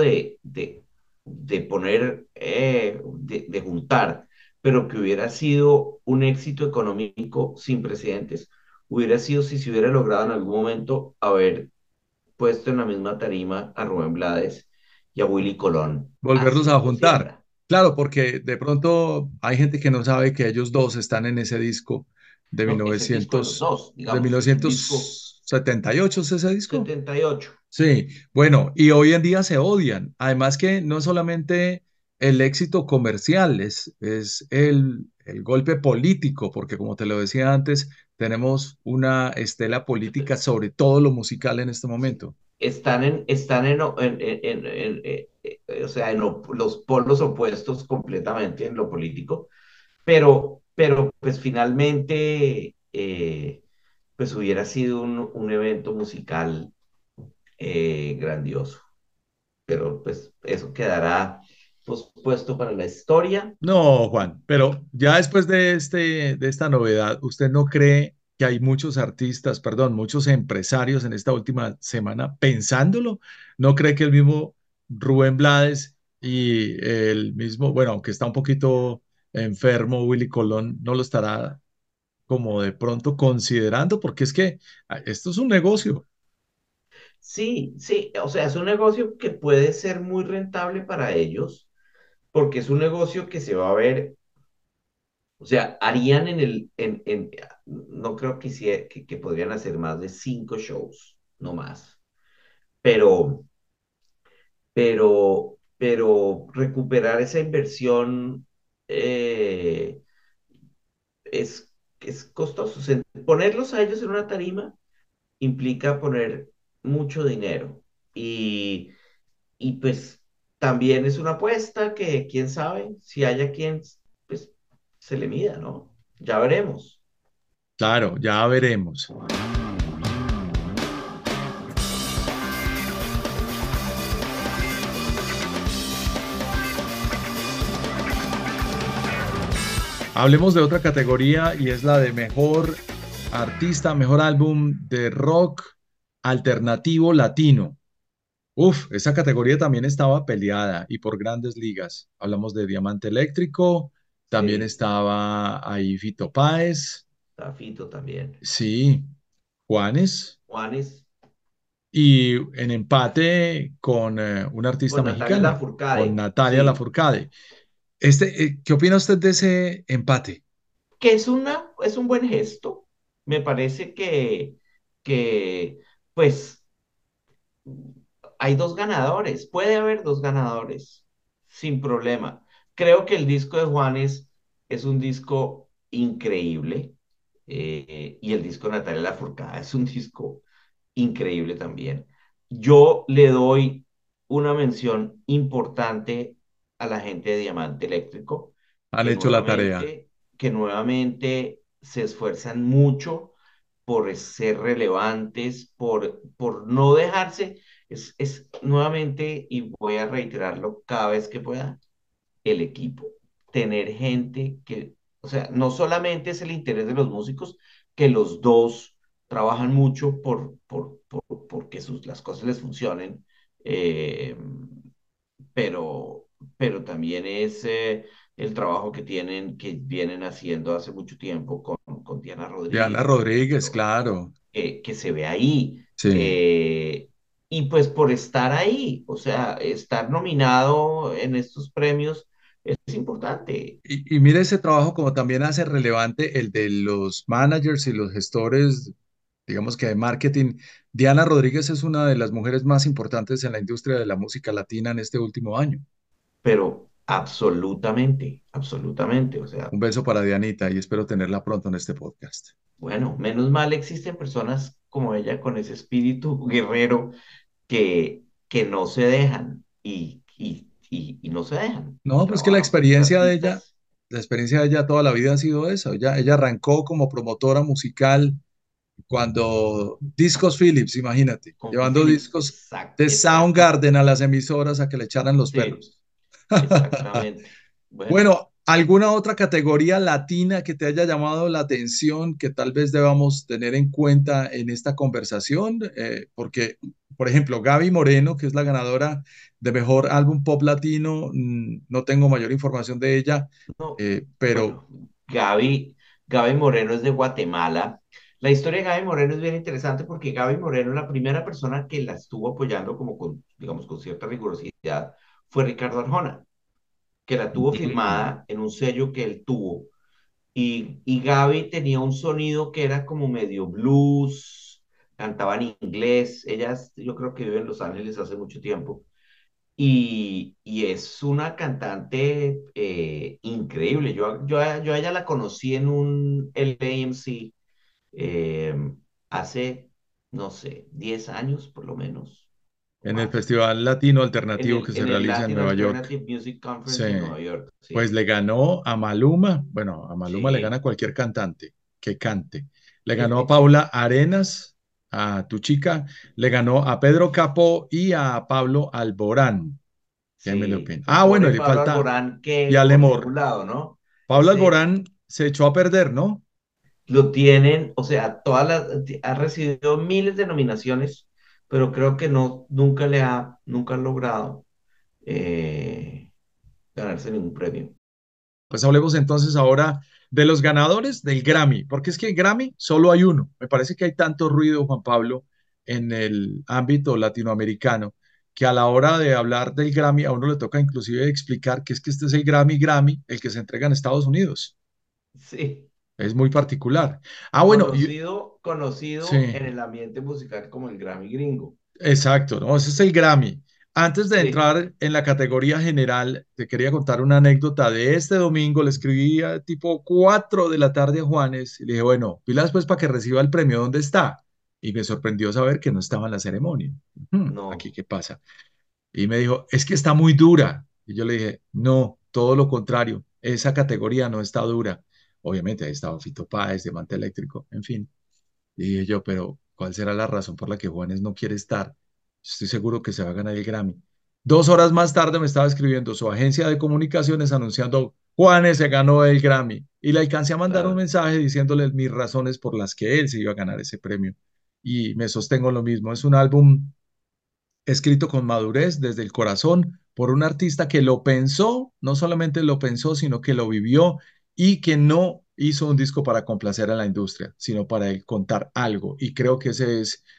de poner, de juntar, pero que hubiera sido un éxito económico sin precedentes, hubiera sido si se hubiera logrado en algún momento haber puesto en la misma tarima a Rubén Blades y a Willy Colón Volverlos a haciendo juntar. siembra. Claro, porque de pronto hay gente que no sabe que ellos dos están en ese disco de No, es el disco de los 1900, dos, de digamos, es un disco 1978, ¿es ese disco? 78. Sí, bueno, y hoy en día se odian. Además que no solamente el éxito comercial, es el golpe político, porque como te lo decía antes, tenemos una estela política sobre todo lo musical en este Sí. momento. Están o sea, los polos opuestos completamente en lo político, pero pues finalmente, pues hubiera sido un evento musical grandioso, pero pues eso quedará pospuesto para la historia. No, Juan, pero ya después de esta novedad, ¿usted no cree que hay muchos artistas, perdón, muchos empresarios en esta última semana pensándolo? ¿No cree que el mismo Rubén Blades y el mismo, bueno, aunque está un poquito enfermo, Willy Colón, no lo estará como de pronto considerando? Porque es que esto es un negocio. Sí, sí, o sea, es un negocio que puede ser muy rentable para ellos, porque es un negocio que se va a ver. O sea, harían no creo que podrían hacer más de 5 shows, no más. Pero, pero recuperar esa inversión es costoso. O sea, ponerlos a ellos en una tarima implica poner mucho dinero. Y pues también es una apuesta que quién sabe si haya quien pues se le mida, ¿no? Ya veremos. Claro, ya veremos. Hablemos de otra categoría y es la de mejor artista, mejor álbum de rock alternativo latino. Uf, esa categoría también estaba peleada y por grandes ligas. Hablamos de Diamante Eléctrico, también Sí. estaba ahí Fito Páez, Tafito también. sí, Juanes, Juanes, y en empate con un artista Con Natalia mexicana, con Lafourcade, Natalia sí. Lafourcade. ¿Qué opina usted de ese empate? Que es un buen gesto. Me parece que pues hay dos ganadores, puede haber dos ganadores, sin problema. Creo que el disco de Juanes es un disco increíble, y el disco de Natalia Lafourcade es un disco increíble también. Yo le doy una mención importante a la gente de Diamante Eléctrico, Han hecho la tarea. que nuevamente se esfuerzan mucho por ser relevantes, por no dejarse, es nuevamente, y voy a reiterarlo cada vez que pueda, el equipo, tener gente que, o sea, no solamente es el interés de los músicos, que los dos trabajan mucho porque las cosas les funcionen, eh, pero también es el trabajo que vienen haciendo hace mucho tiempo con Diana Diana Rodríguez, por Rodríguez, ejemplo, claro. que se ve ahí. Sí. Y pues por estar ahí, o sea, estar nominado en estos premios es importante, Y mire ese trabajo como también hace relevante el de los managers y los gestores, digamos que de marketing. Diana Rodríguez es una de las mujeres más importantes en la industria de la música latina en este último año. pero absolutamente, absolutamente, o sea, Un beso para Dianita y espero tenerla pronto en este podcast. bueno, menos mal existen personas como ella con ese espíritu guerrero que no se dejan y no se dejan y No, pues que trabajan por sus artistas. la experiencia de ella toda la vida ha sido eso. Ella arrancó como promotora musical cuando Discos Philips, imagínate, Con llevando Philips, discos de exacto, Soundgarden a las emisoras a que le echaran los sí, perros. exactamente. Bueno, Bueno, ¿alguna otra categoría latina que te haya llamado la atención que tal vez debamos tener en cuenta en esta conversación? Porque, por ejemplo, Gaby Moreno, que es la ganadora de mejor álbum pop latino, no tengo mayor información de ella, no, pero bueno, Gaby Moreno es de Guatemala. La historia de Gaby Moreno es bien interesante porque Gaby Moreno, la primera persona que la estuvo apoyando como con, digamos, con cierta rigurosidad fue Ricardo Arjona, que la tuvo mm, firmada en un sello que él tuvo. Y Gaby tenía un sonido que era como medio blues, cantaba en inglés. Ella, yo creo que vive en Los Ángeles hace mucho tiempo. Y es una cantante increíble. Yo a ella la conocí en un LAMC eh, hace, no sé, 10 años por lo menos, o en el más, Festival Latino Alternativo que se en el realiza en Latin Nueva York. Alternative Music Sí, Conference en Nueva York. pues Sí, le ganó a Maluma, bueno, a Maluma le gana sí. cualquier cantante que cante. Le ganó a Paula Arenas, a tu chica, le ganó a Pedro Capó y a Pablo Alborán. ¿Qué me le Sí, opina? un Ah, bueno, pobre y le Pablo falta Alborán y que por Alemor. ningún lado, ¿no? Pablo Ese Alborán se echó a perder, ¿no? lo tienen, o sea, ha recibido miles de nominaciones, pero creo que nunca ha logrado eh, ganarse ningún premio. Pues hablemos entonces ahora de los ganadores del Grammy, porque es que Grammy solo hay uno. Me parece que hay tanto ruido, Juan Pablo, en el ámbito latinoamericano, que a la hora de hablar del Grammy a uno le toca inclusive explicar que es que este es el Grammy, el que se entrega en Estados Unidos. Sí, Es muy particular. Ah, bueno, conocido sí. en el ambiente musical como el Grammy gringo. Exacto, ¿no? Ese es el Grammy. Antes de Sí, entrar en la categoría general, te quería contar una anécdota de este domingo. Le escribí a tipo 4 de la tarde a Juanes y le dije, bueno, pila después para que reciba el premio, ¿dónde está? Y me sorprendió saber que no estaba en la ceremonia. ¿Aquí no, qué pasa? Y me dijo, es que está muy dura. Y yo le dije, no, todo lo contrario, esa categoría no está dura. Obviamente ahí estaba Fito Páez, Diamante Eléctrico, en fin. Y dije yo, pero ¿cuál será la razón por la que Juanes no quiere estar? Estoy seguro que se va a ganar el Grammy. 2 horas más tarde me estaba escribiendo su agencia de comunicaciones anunciando Juanes se ganó el Grammy. Y le alcancé a mandar un claro, mensaje diciéndole mis razones por las que él se iba a ganar ese premio. Y me sostengo lo mismo. Es un álbum escrito con madurez, desde el corazón, por un artista que lo pensó, no solamente lo pensó, sino que lo vivió y que no hizo un disco para complacer a la industria, sino para él contar algo. Y creo que ese es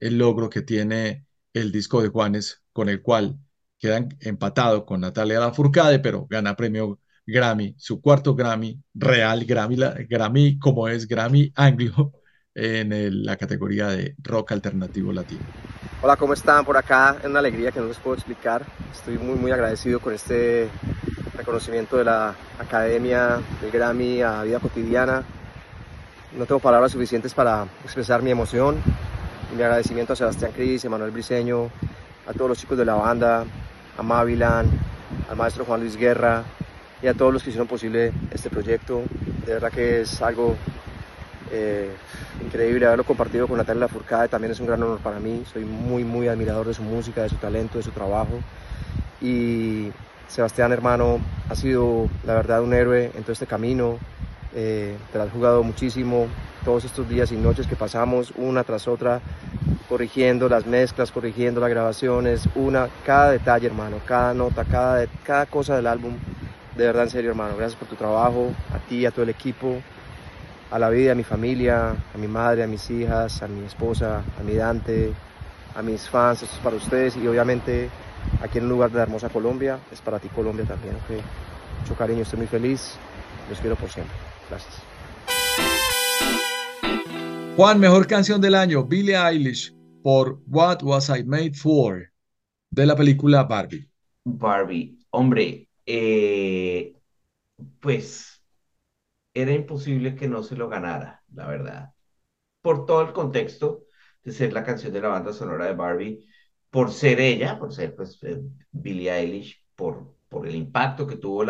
el logro que tiene el disco de Juanes, con el cual quedan empatado con Natalia Lafourcade, pero gana premio Grammy, su cuarto Grammy, real Grammy, Grammy como es Grammy Anglo, en la categoría de rock alternativo latino. Hola, ¿cómo están? Por acá es una alegría que no les puedo explicar. Estoy muy agradecido con este reconocimiento de la Academia del Grammy a Vida Cotidiana. No tengo palabras suficientes para expresar mi emoción y mi agradecimiento a Sebastián Cris, a Manuel Briceño, a todos los chicos de la banda, a Mavilan, al maestro Juan Luis Guerra y a todos los que hicieron posible este proyecto. De verdad que es algo increíble haberlo compartido con Natalia Lafourcade. También es un gran honor para mí. Soy muy admirador de su música, de su talento, de su trabajo. Y Sebastián, hermano, ha sido la verdad un héroe en todo este camino. Te la has jugado muchísimo todos estos días y noches que pasamos una tras otra corrigiendo las mezclas, corrigiendo las grabaciones, cada detalle, hermano, cada nota, cada cosa del álbum. De verdad, en serio, hermano, gracias por tu trabajo, a ti, a todo el equipo, a la vida, a mi familia, a mi madre, a mis hijas, a mi esposa, a mi Dante, a mis fans. Esto es para ustedes y obviamente aquí en un lugar de la hermosa Colombia, es para ti Colombia también, ¿ok? Mucho cariño, estoy muy feliz, los quiero por siempre. Gracias. Juan, mejor canción del año, Billie Eilish, por What Was I Made For, de la película Barbie. Barbie, hombre, pues era imposible que no se lo ganara, la verdad. Por todo el contexto de ser la canción de la banda sonora de Barbie, por ser ella, por ser pues Billie Eilish, por el impacto que tuvo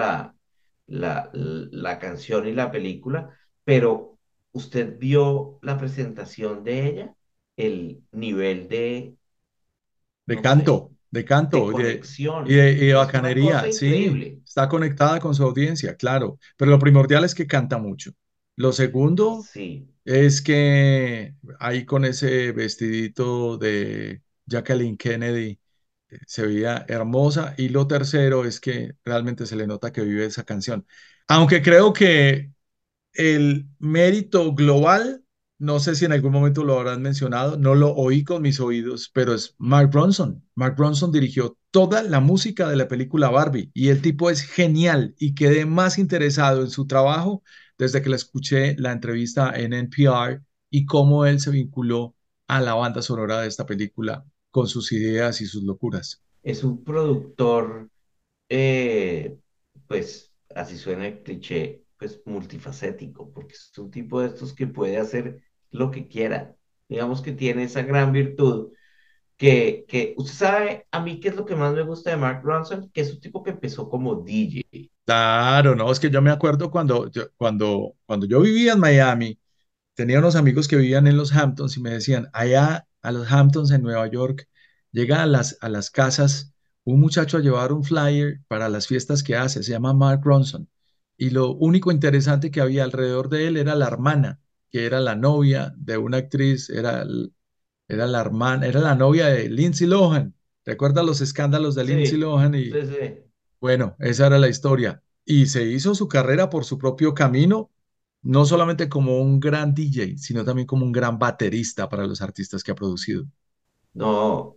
la canción y la película, pero usted vio la presentación de ella, el nivel de, De no sé, canto, de de canto conexión, y de es una cosa bacanería, sí, increíble. está conectada con su audiencia, claro, pero lo primordial es que canta mucho. Lo segundo Sí, es que ahí con ese vestidito de Jacqueline Kennedy se veía hermosa y lo tercero es que realmente se le nota que vive esa canción. Aunque creo que el mérito global, no sé si en algún momento lo habrán mencionado, no lo oí con mis oídos, pero es Mark Ronson. Mark Ronson dirigió toda la música de la película Barbie y el tipo es genial y quedé más interesado en su trabajo desde que le escuché la entrevista en NPR y cómo él se vinculó a la banda sonora de esta película con sus ideas y sus locuras. es un productor eh, pues así suena el cliché, pues multifacético, porque es un tipo de estos que puede hacer lo que quiera. Digamos que tiene esa gran virtud que usted sabe, a mí qué es lo que más me gusta de Mark Ronson, que es un tipo que empezó como DJ. Claro, no, es que yo me acuerdo cuando yo vivía en Miami. Tenía unos amigos que vivían en los Hamptons y me decían, allá a los Hamptons en Nueva York, llega a las casas un muchacho a llevar un flyer para las fiestas que hace, se llama Mark Ronson. Y lo único interesante que había alrededor de él era la hermana, que era la novia de una actriz, era la hermana, era la novia de Lindsay Lohan. ¿Recuerdas los escándalos de Lindsay Sí, Lohan? Y sí, sí. bueno, esa era la historia. Y se hizo su carrera por su propio camino, no solamente como un gran DJ, sino también como un gran baterista para los artistas que ha producido. No,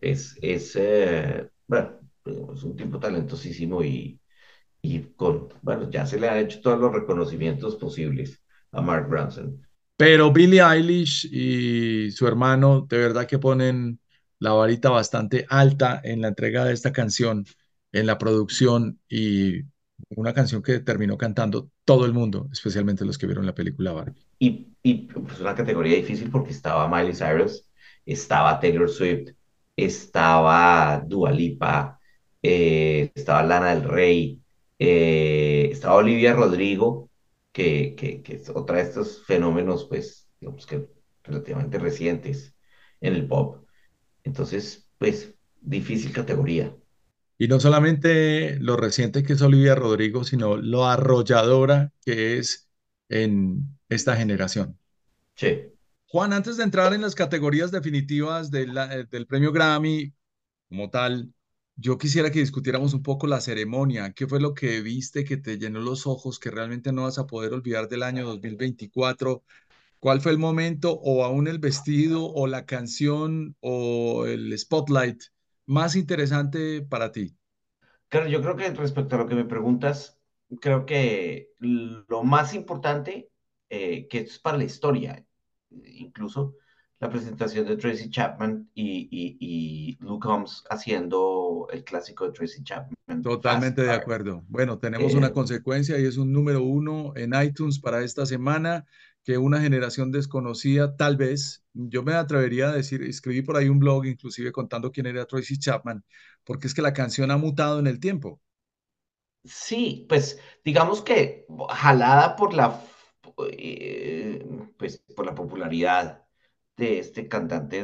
bueno, es un tipo talentosísimo y bueno, ya se le han hecho todos los reconocimientos posibles a Mark Ronson. Pero Billie Eilish y su hermano de verdad que ponen la varita bastante alta en la entrega de esta canción, en la producción y una canción que terminó cantando todo el mundo, especialmente los que vieron la película Barbie. Y pues una categoría difícil porque estaba Miley Cyrus, estaba Taylor Swift, estaba Dua Lipa, estaba Lana del Rey, estaba Olivia Rodrigo, que es otra de estos fenómenos, pues, digamos que relativamente recientes en el pop. Entonces, pues, difícil categoría. Y no solamente lo reciente que es Olivia Rodrigo, sino lo arrolladora que es en esta generación. Sí. Juan, antes de entrar en las categorías definitivas del premio Grammy como tal, yo quisiera que discutiéramos un poco la ceremonia. ¿Qué fue lo que viste que te llenó los ojos, que realmente no vas a poder olvidar del año 2024? ¿Cuál fue el momento o aún el vestido o la canción o el spotlight más interesante para ti? Claro, yo creo que respecto a lo que me preguntas, creo que lo más importante, que es para la historia, incluso la presentación de Tracy Chapman y Luke Combs haciendo el clásico de Tracy Chapman, Fast Totalmente de Car. acuerdo. Bueno, tenemos una Eh, consecuencia y es un número uno en iTunes para esta semana que una generación desconocida, tal vez, yo me atrevería a decir, escribí por ahí un blog inclusive contando quién era Tracy Chapman, porque es que la canción ha mutado en el tiempo. sí, pues digamos que jalada por eh, pues, por la popularidad de este cantante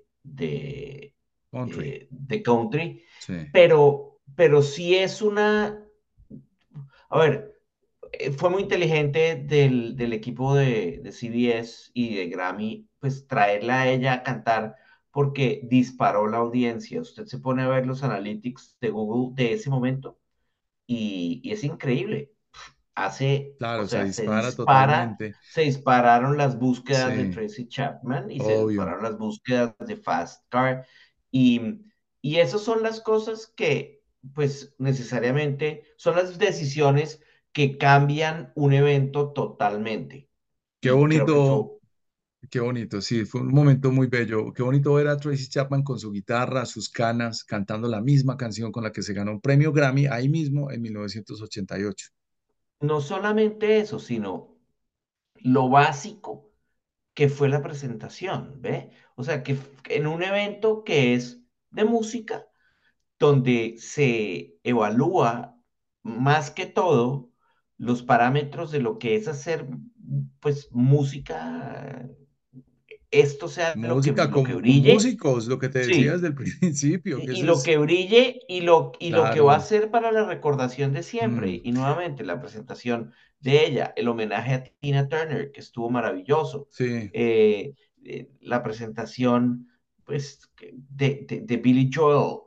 Country, de country, sí. pero sí es una, a ver, fue muy inteligente del equipo de CBS y de Grammy, pues traerla a ella a cantar porque disparó la audiencia. Usted se pone a ver los analytics de Google de ese momento y es increíble. O Claro, se sea, dispara totalmente. se dispararon las búsquedas de Sí, Tracy Chapman y se obvio. dispararon las búsquedas de Fast Car y, y esas son las cosas que, pues, necesariamente son las decisiones que cambian un evento totalmente. Qué Y creo que bonito, eso, qué bonito, sí, fue un momento muy bello. Qué bonito ver a Tracy Chapman con su guitarra, sus canas, cantando la misma canción con la que se ganó un premio Grammy ahí mismo en 1988. no solamente eso, sino lo básico que fue la presentación, ¿ve? O sea, en un evento que es de música, donde se evalúa más que todo los parámetros de lo que es hacer, pues, música, esto sea Música lo que con brille, músicos, lo que te decía sí, desde el principio, que y eso lo es, que brille y lo que va a claro, ser para la recordación de mm, siempre. Y nuevamente la presentación de ella, el homenaje a Tina Turner, que estuvo maravilloso, sí, la presentación pues, de Billy Joel,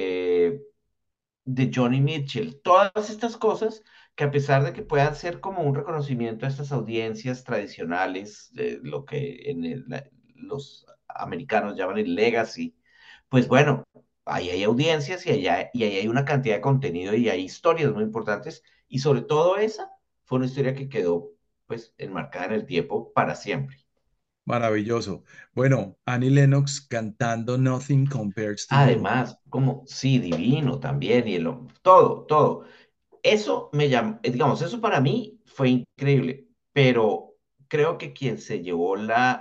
de Johnny Mitchell, todas estas cosas que a pesar de que puedan ser como un reconocimiento a estas audiencias tradicionales, lo que los americanos llaman el legacy, pues bueno, ahí hay audiencias y ahí hay una cantidad de contenido y hay historias muy importantes y sobre todo esa fue una historia que quedó pues enmarcada en el tiempo para siempre. maravilloso. Bueno, Annie Lennox cantando Nothing Compares to You. Además, como sí, divino también y todo, todo. Eso me llama, digamos, eso para mí fue increíble, pero creo que quien se llevó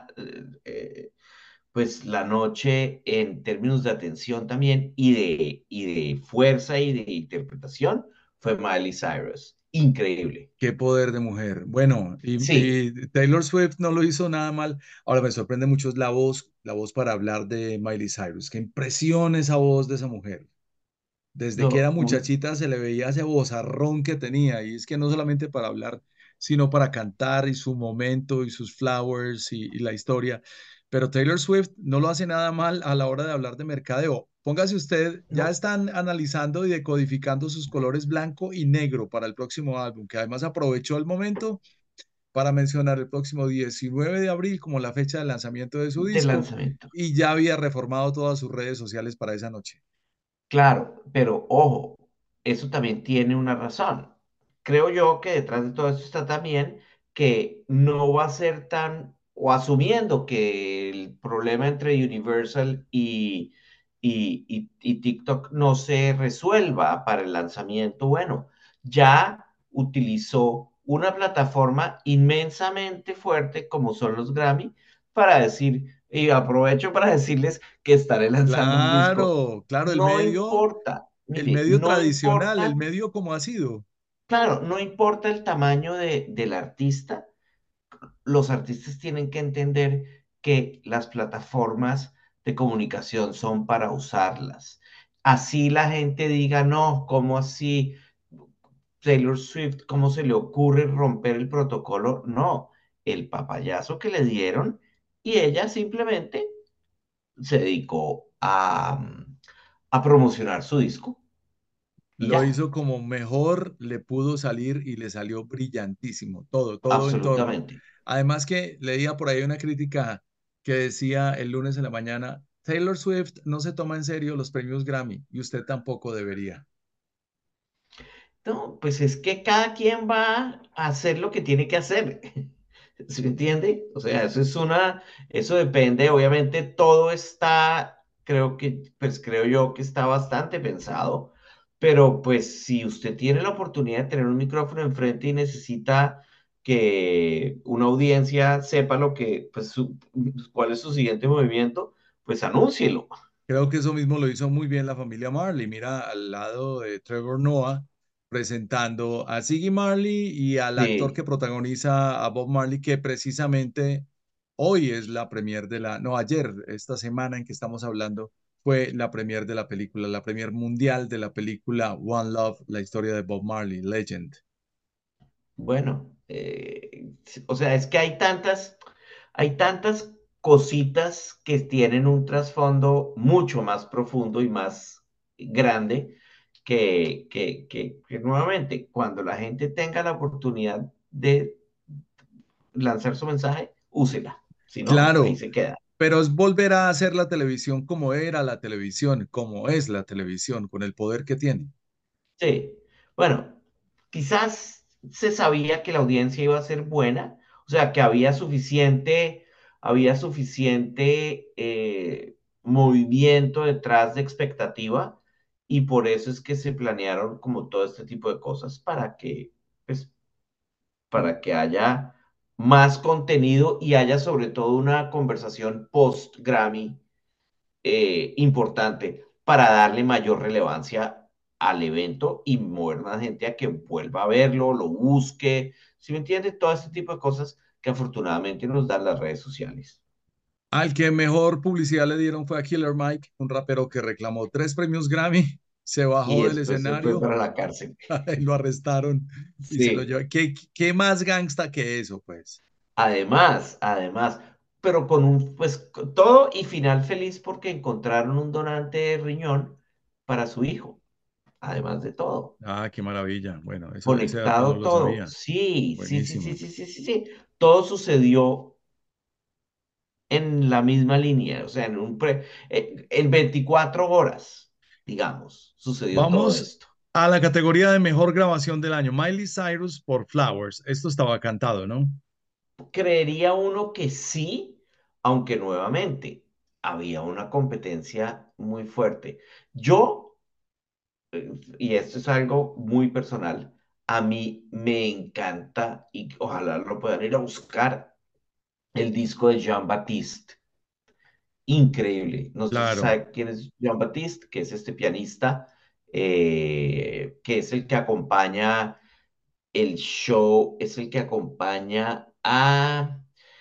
pues la noche en términos de atención también y de fuerza y de interpretación fue Miley Cyrus. Increíble. Qué poder de mujer. Bueno, Sí, y Taylor Swift no lo hizo nada mal. Ahora me sorprende mucho es la voz para hablar de Miley Cyrus. Qué impresión esa voz de esa mujer. Desde que era no, muchachita se le veía ese vozarrón que tenía. Y es que no solamente para hablar, sino para cantar y su momento y sus flowers y la historia. Pero Taylor Swift no lo hace nada mal a la hora de hablar de mercadeo. Póngase usted, ya no, están analizando y decodificando sus colores blanco y negro para el próximo álbum, que además aprovechó el momento para mencionar el próximo 19 de abril como la fecha de lanzamiento de su de disco lanzamiento. y ya había reformado todas sus redes sociales para esa noche. Claro, pero ojo, eso también tiene una razón. Creo yo que detrás de todo esto está también que no va a ser tan, o asumiendo que el problema entre Universal y TikTok no se resuelva para el lanzamiento, bueno, ya utilizó una plataforma inmensamente fuerte como son los Grammy para decir, y aprovecho para decirles que estaré lanzando un disco. Claro, claro, No importa, el mire, medio no tradicional, el importa, medio como ha sido. claro, no importa el tamaño del artista, los artistas tienen que entender que las plataformas de comunicación son para usarlas. Así la gente diga, no, ¿cómo así? Taylor Swift, ¿cómo se le ocurre romper el protocolo? No, el papayazo que le dieron y ella simplemente se dedicó a promocionar su disco y Lo ya. hizo como mejor le pudo salir y le salió brillantísimo. Todo, todo en torno. Absolutamente. Además que leía por ahí una crítica que decía el lunes en la mañana, Taylor Swift no se toma en serio los premios Grammy y usted tampoco debería. No, pues es que cada quien va a hacer lo que tiene que hacer. ¿Sí me entiende? O sea, eso depende, obviamente todo está, pues creo yo que está bastante pensado, pero pues si usted tiene la oportunidad de tener un micrófono enfrente y necesita que una audiencia sepa cuál es su siguiente movimiento, pues anúncielo. Creo que eso mismo lo hizo muy bien la familia Marley. Mira, al lado de Trevor Noah, presentando a Ziggy Marley y al actor que Sí, protagoniza a Bob Marley, que precisamente hoy es la premier no, ayer, esta semana en que estamos hablando, fue la premier de la película, la premier mundial de la película One Love, la historia de Bob Marley, Legend. bueno, o sea, es que hay tantas cositas que tienen un trasfondo mucho más profundo y más grande que nuevamente, cuando la gente tenga la oportunidad de lanzar su mensaje, úsela. Si no, ahí Claro, se queda. pero es volver a hacer la televisión como era la televisión, como es la televisión, con el poder que tiene. Sí, bueno, quizás se sabía que la audiencia iba a ser buena, o sea, que había suficiente movimiento detrás de expectativa y por eso es que se planearon como todo este tipo de cosas pues, para que haya más contenido y haya sobre todo una conversación post-Grammy importante para darle mayor relevancia al evento y mover más gente a que vuelva a verlo, lo busque, ¿sí me entiende? Todo este tipo de cosas que afortunadamente nos dan las redes sociales. Al que mejor publicidad le dieron fue a Killer Mike, un rapero que reclamó 3 premios Grammy, se Y bajó del después se fue escenario para la cárcel. y lo arrestaron y se lo Sí, llevó. ¿Qué más gangsta que eso, pues? además, pero con con todo y final feliz porque encontraron un donante de riñón para su hijo, además de todo. Ah, qué maravilla. Bueno, ese dato no Conectado lo todo. sabía. Sí, sí, sí, sí, Buenísimo. sí, sí, sí, sí. Todo sucedió en la misma línea, o sea, en 24 horas, digamos, sucedió todo Vamos esto. a la categoría de mejor grabación del año. Miley Cyrus por Flowers. Esto estaba cantado, ¿no? Creería uno que sí, aunque nuevamente había una competencia muy fuerte. Yo, y esto es algo muy personal, a mí me encanta y ojalá lo puedan ir a buscar el disco de Jean-Baptiste. Increíble. No sé si Claro, sabe quién es Jean Baptiste, que es este pianista, que es el que acompaña el show, es el que acompaña a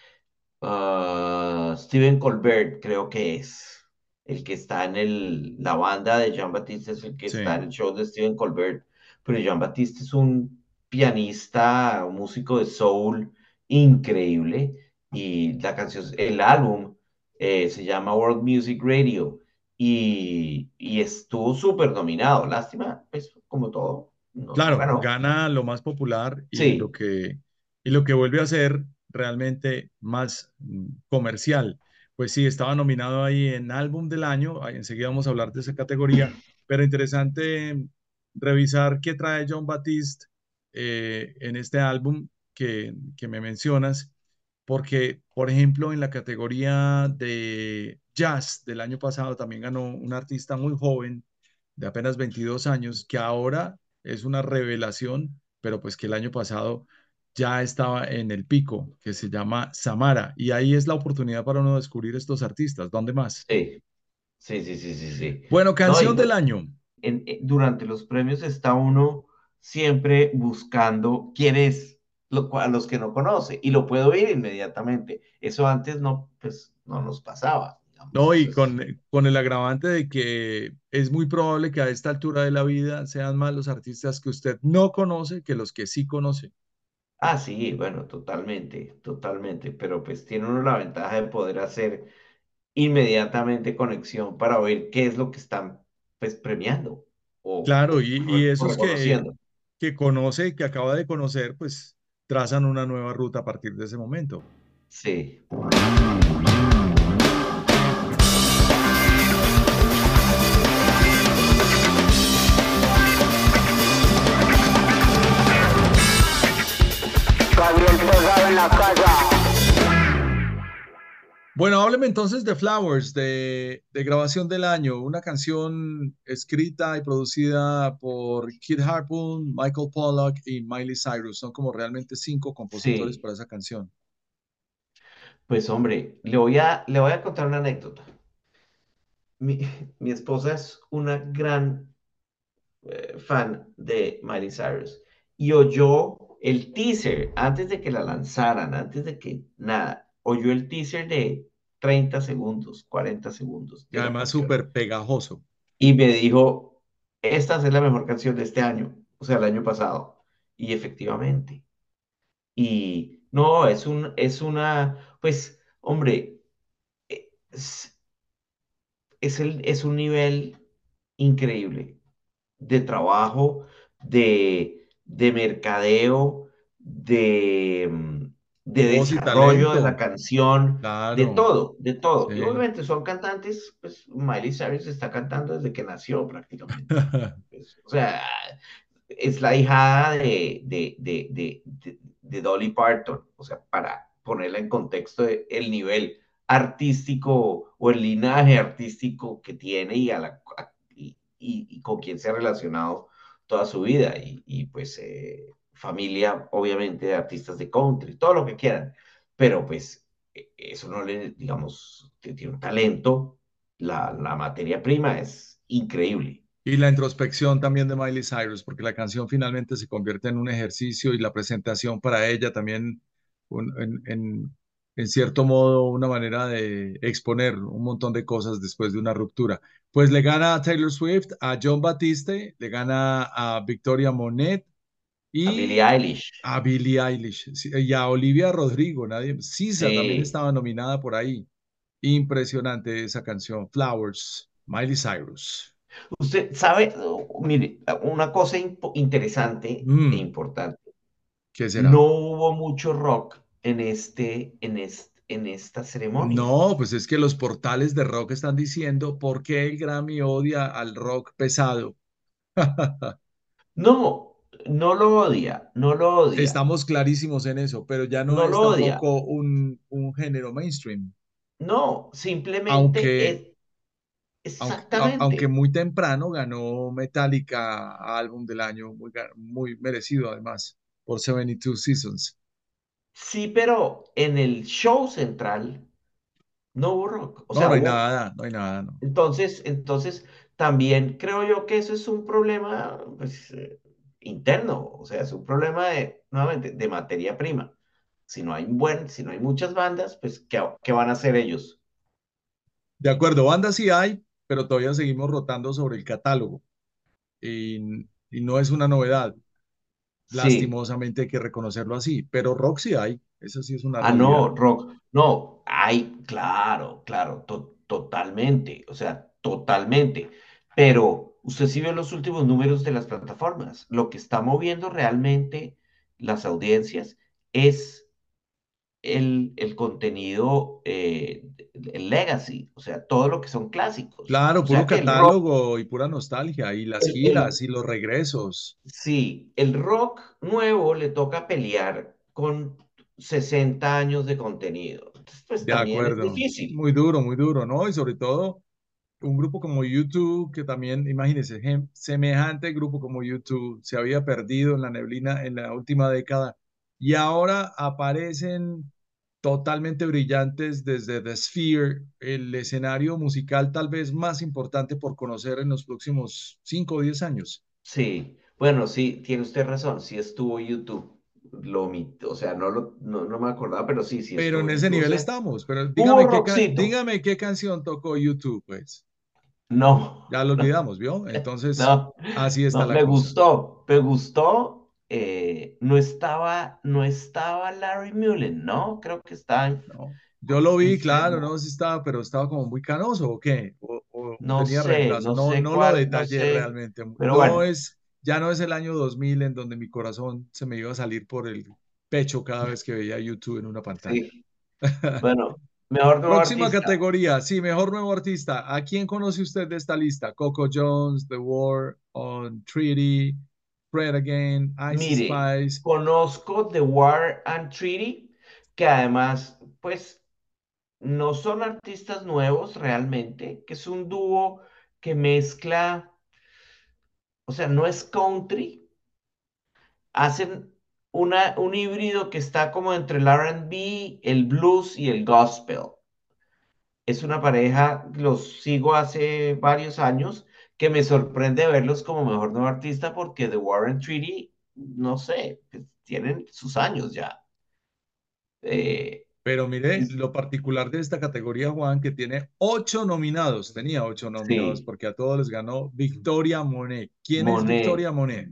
Stephen Colbert, creo que es el que está la banda de Jean Baptiste es el que está en sí. el show de Stephen Colbert, pero Jean Baptiste es un pianista, un músico de soul increíble y el álbum se llama World Music Radio y estuvo súper nominado, lástima, pues como todo, no Claro, ganó. gana lo más popular Sí, y lo que vuelve a ser realmente más comercial. Pues sí, estaba nominado ahí en álbum del año, ahí enseguida vamos a hablar de esa categoría, pero interesante revisar qué trae John Batiste en este álbum que me mencionas, porque, por ejemplo, en la categoría de jazz del año pasado también ganó un artista muy joven, de apenas 22 años, que ahora es una revelación, pero pues que el año pasado ya estaba en el pico, que se llama Samara. Y ahí es la oportunidad para uno descubrir estos artistas. ¿Dónde más? sí, sí, sí, sí, sí, sí. Bueno, No, canción del año. durante los premios está uno siempre buscando quién es a los que no conoce y lo puedo ir inmediatamente. Eso antes no, pues, no nos pasaba, digamos. No, y con el agravante de que es muy probable que a esta altura de la vida sean más los artistas que usted no conoce que los que sí conoce. Sí, bueno, totalmente, totalmente, pero pues tiene uno la ventaja de poder hacer inmediatamente conexión para ver qué es lo que están pues premiando Claro, o y esos reconociendo. que conoce, que acaba de conocer, pues trazan una nueva ruta a partir de ese momento. Sí. Gabriel Posado en la casa. Bueno, hábleme entonces de Flowers, de grabación del año, una canción escrita y producida por Kid Harpoon, Michael Pollack y Miley Cyrus. Son como realmente 5 compositores Sí. para esa canción. Pues hombre, le voy a contar una anécdota. Mi, mi esposa es una gran fan de Miley Cyrus y oyó el teaser antes de que la lanzaran, antes de que nada, oyó el teaser de 30 segundos, 40 segundos Y de la además canción súper pegajoso. y me dijo, esta es la mejor canción de este año, o sea, el año pasado. Y efectivamente. Y no, pues, hombre, es, es un nivel increíble de trabajo, de mercadeo, de Voz y desarrollo de la talento, canción, de claro, todo, de todo. Y sí. obviamente son cantantes, pues Miley Cyrus está cantando desde que nació prácticamente. Pues, o sea, es la hijada de Dolly Parton, o sea, para ponerla en contexto de el nivel artístico o el linaje artístico que tiene y con quien se ha relacionado toda su vida pues familia obviamente de artistas de country, todo lo que quieran, pero pues eso no le, digamos, que tiene un talento, la materia prima es increíble. Y la introspección también de Miley Cyrus, porque la canción finalmente se convierte en un ejercicio y la presentación para ella también, un- en, en- en cierto modo, una manera de exponer un montón de cosas después de una ruptura. Pues le gana a Taylor Swift, a John Batiste, le gana a Victoria Monet A Billie y Eilish, a Billie Eilish, sí, y a Olivia Rodrigo. Sisa también sí. estaba nominada por ahí. Impresionante esa canción, Flowers, Miley Cyrus. Usted sabe, mire, una cosa interesante e Mm. importante. ¿Qué No será? hubo mucho rock en esta ceremonia. No, pues es que los portales de rock están diciendo por qué el Grammy odia al rock pesado. No, no lo odia, no lo odia, Estamos clarísimos en eso, pero ya no no es lo odia. tampoco un género mainstream, No, simplemente aunque, es aunque exactamente. muy temprano ganó Metallica álbum del año, muy merecido además, por 72 Seasons. Sí, pero en el show central no hubo rock. O No, sea, no hay hubo. nada, no hay nada, no. Entonces, también creo yo que eso es un problema, pues, interno, o sea, es un problema nuevamente, de materia prima. Si no hay muchas bandas, pues, ¿qué van a hacer ellos? De acuerdo, bandas sí hay, pero todavía seguimos rotando sobre el catálogo y, y no es una novedad. Sí, Lastimosamente hay que reconocerlo así, pero rock sí hay, eso sí es una realidad. no, rock, no, claro, claro, totalmente, o sea, totalmente. Pero usted sí ve los últimos números de las plataformas. Lo que está moviendo realmente las audiencias es el contenido, el legacy, o sea, todo lo que son clásicos. Claro, O puro sea que el rock, catálogo y pura nostalgia y las el, giras y los regresos. sí, el rock nuevo le toca pelear con 60 años de contenido. Entonces, pues De también es acuerdo, difícil. muy duro, ¿no? Y sobre todo un grupo como YouTube, que también, imagínense, semejante grupo como YouTube se había perdido en la neblina en la última década y ahora aparecen totalmente brillantes desde The Sphere, el escenario musical tal vez más importante por conocer en los próximos 5 o 10 años. Sí, bueno, sí, tiene usted razón, sí estuvo YouTube. O sea, no me acordaba, pero sí, sí Pero estuvo en ese YouTube. O nivel sea, estamos. Pero hubo dígame rockcito. dígame qué canción tocó YouTube, pues. No, Ya lo olvidamos, ¿vio? Entonces, no, así está no, la cosa. me gustó. No estaba Larry Mullen, ¿no? Creo que estaba ¿No? Yo lo vi, claro, no enfermo. sé si estaba, pero estaba como muy canoso o qué, o No tenía sé, reemplazo. no No, sé no lo cuál, no detallé sé. realmente. Pero bueno, Ya no es el año 2000 en donde mi corazón se me iba a salir por el pecho cada vez que veía YouTube en una pantalla. Sí. Bueno, mejor nuevo Próxima artista. categoría, sí, mejor nuevo artista. ¿A quién conoce usted de esta lista? Coco Jones, The War on Treaty, Fred Again, Ice Mire, Spice. conozco The War and Treaty, que además, pues, no son artistas nuevos realmente, que es un dúo que mezcla, o sea, no es country, hacen un híbrido que está como entre el R&B, el blues y el gospel. Es una pareja, los sigo hace varios años, que me sorprende verlos como mejor nuevo artista porque The Warren Treaty, no sé, pues, tienen sus años ya. Eh, Pero mire, y- lo particular de esta categoría, Juan, que tiene 8 nominados, tenía 8 nominados, sí, porque a todos les ganó Victoria Monet. ¿Quién es Monet. Victoria Monet?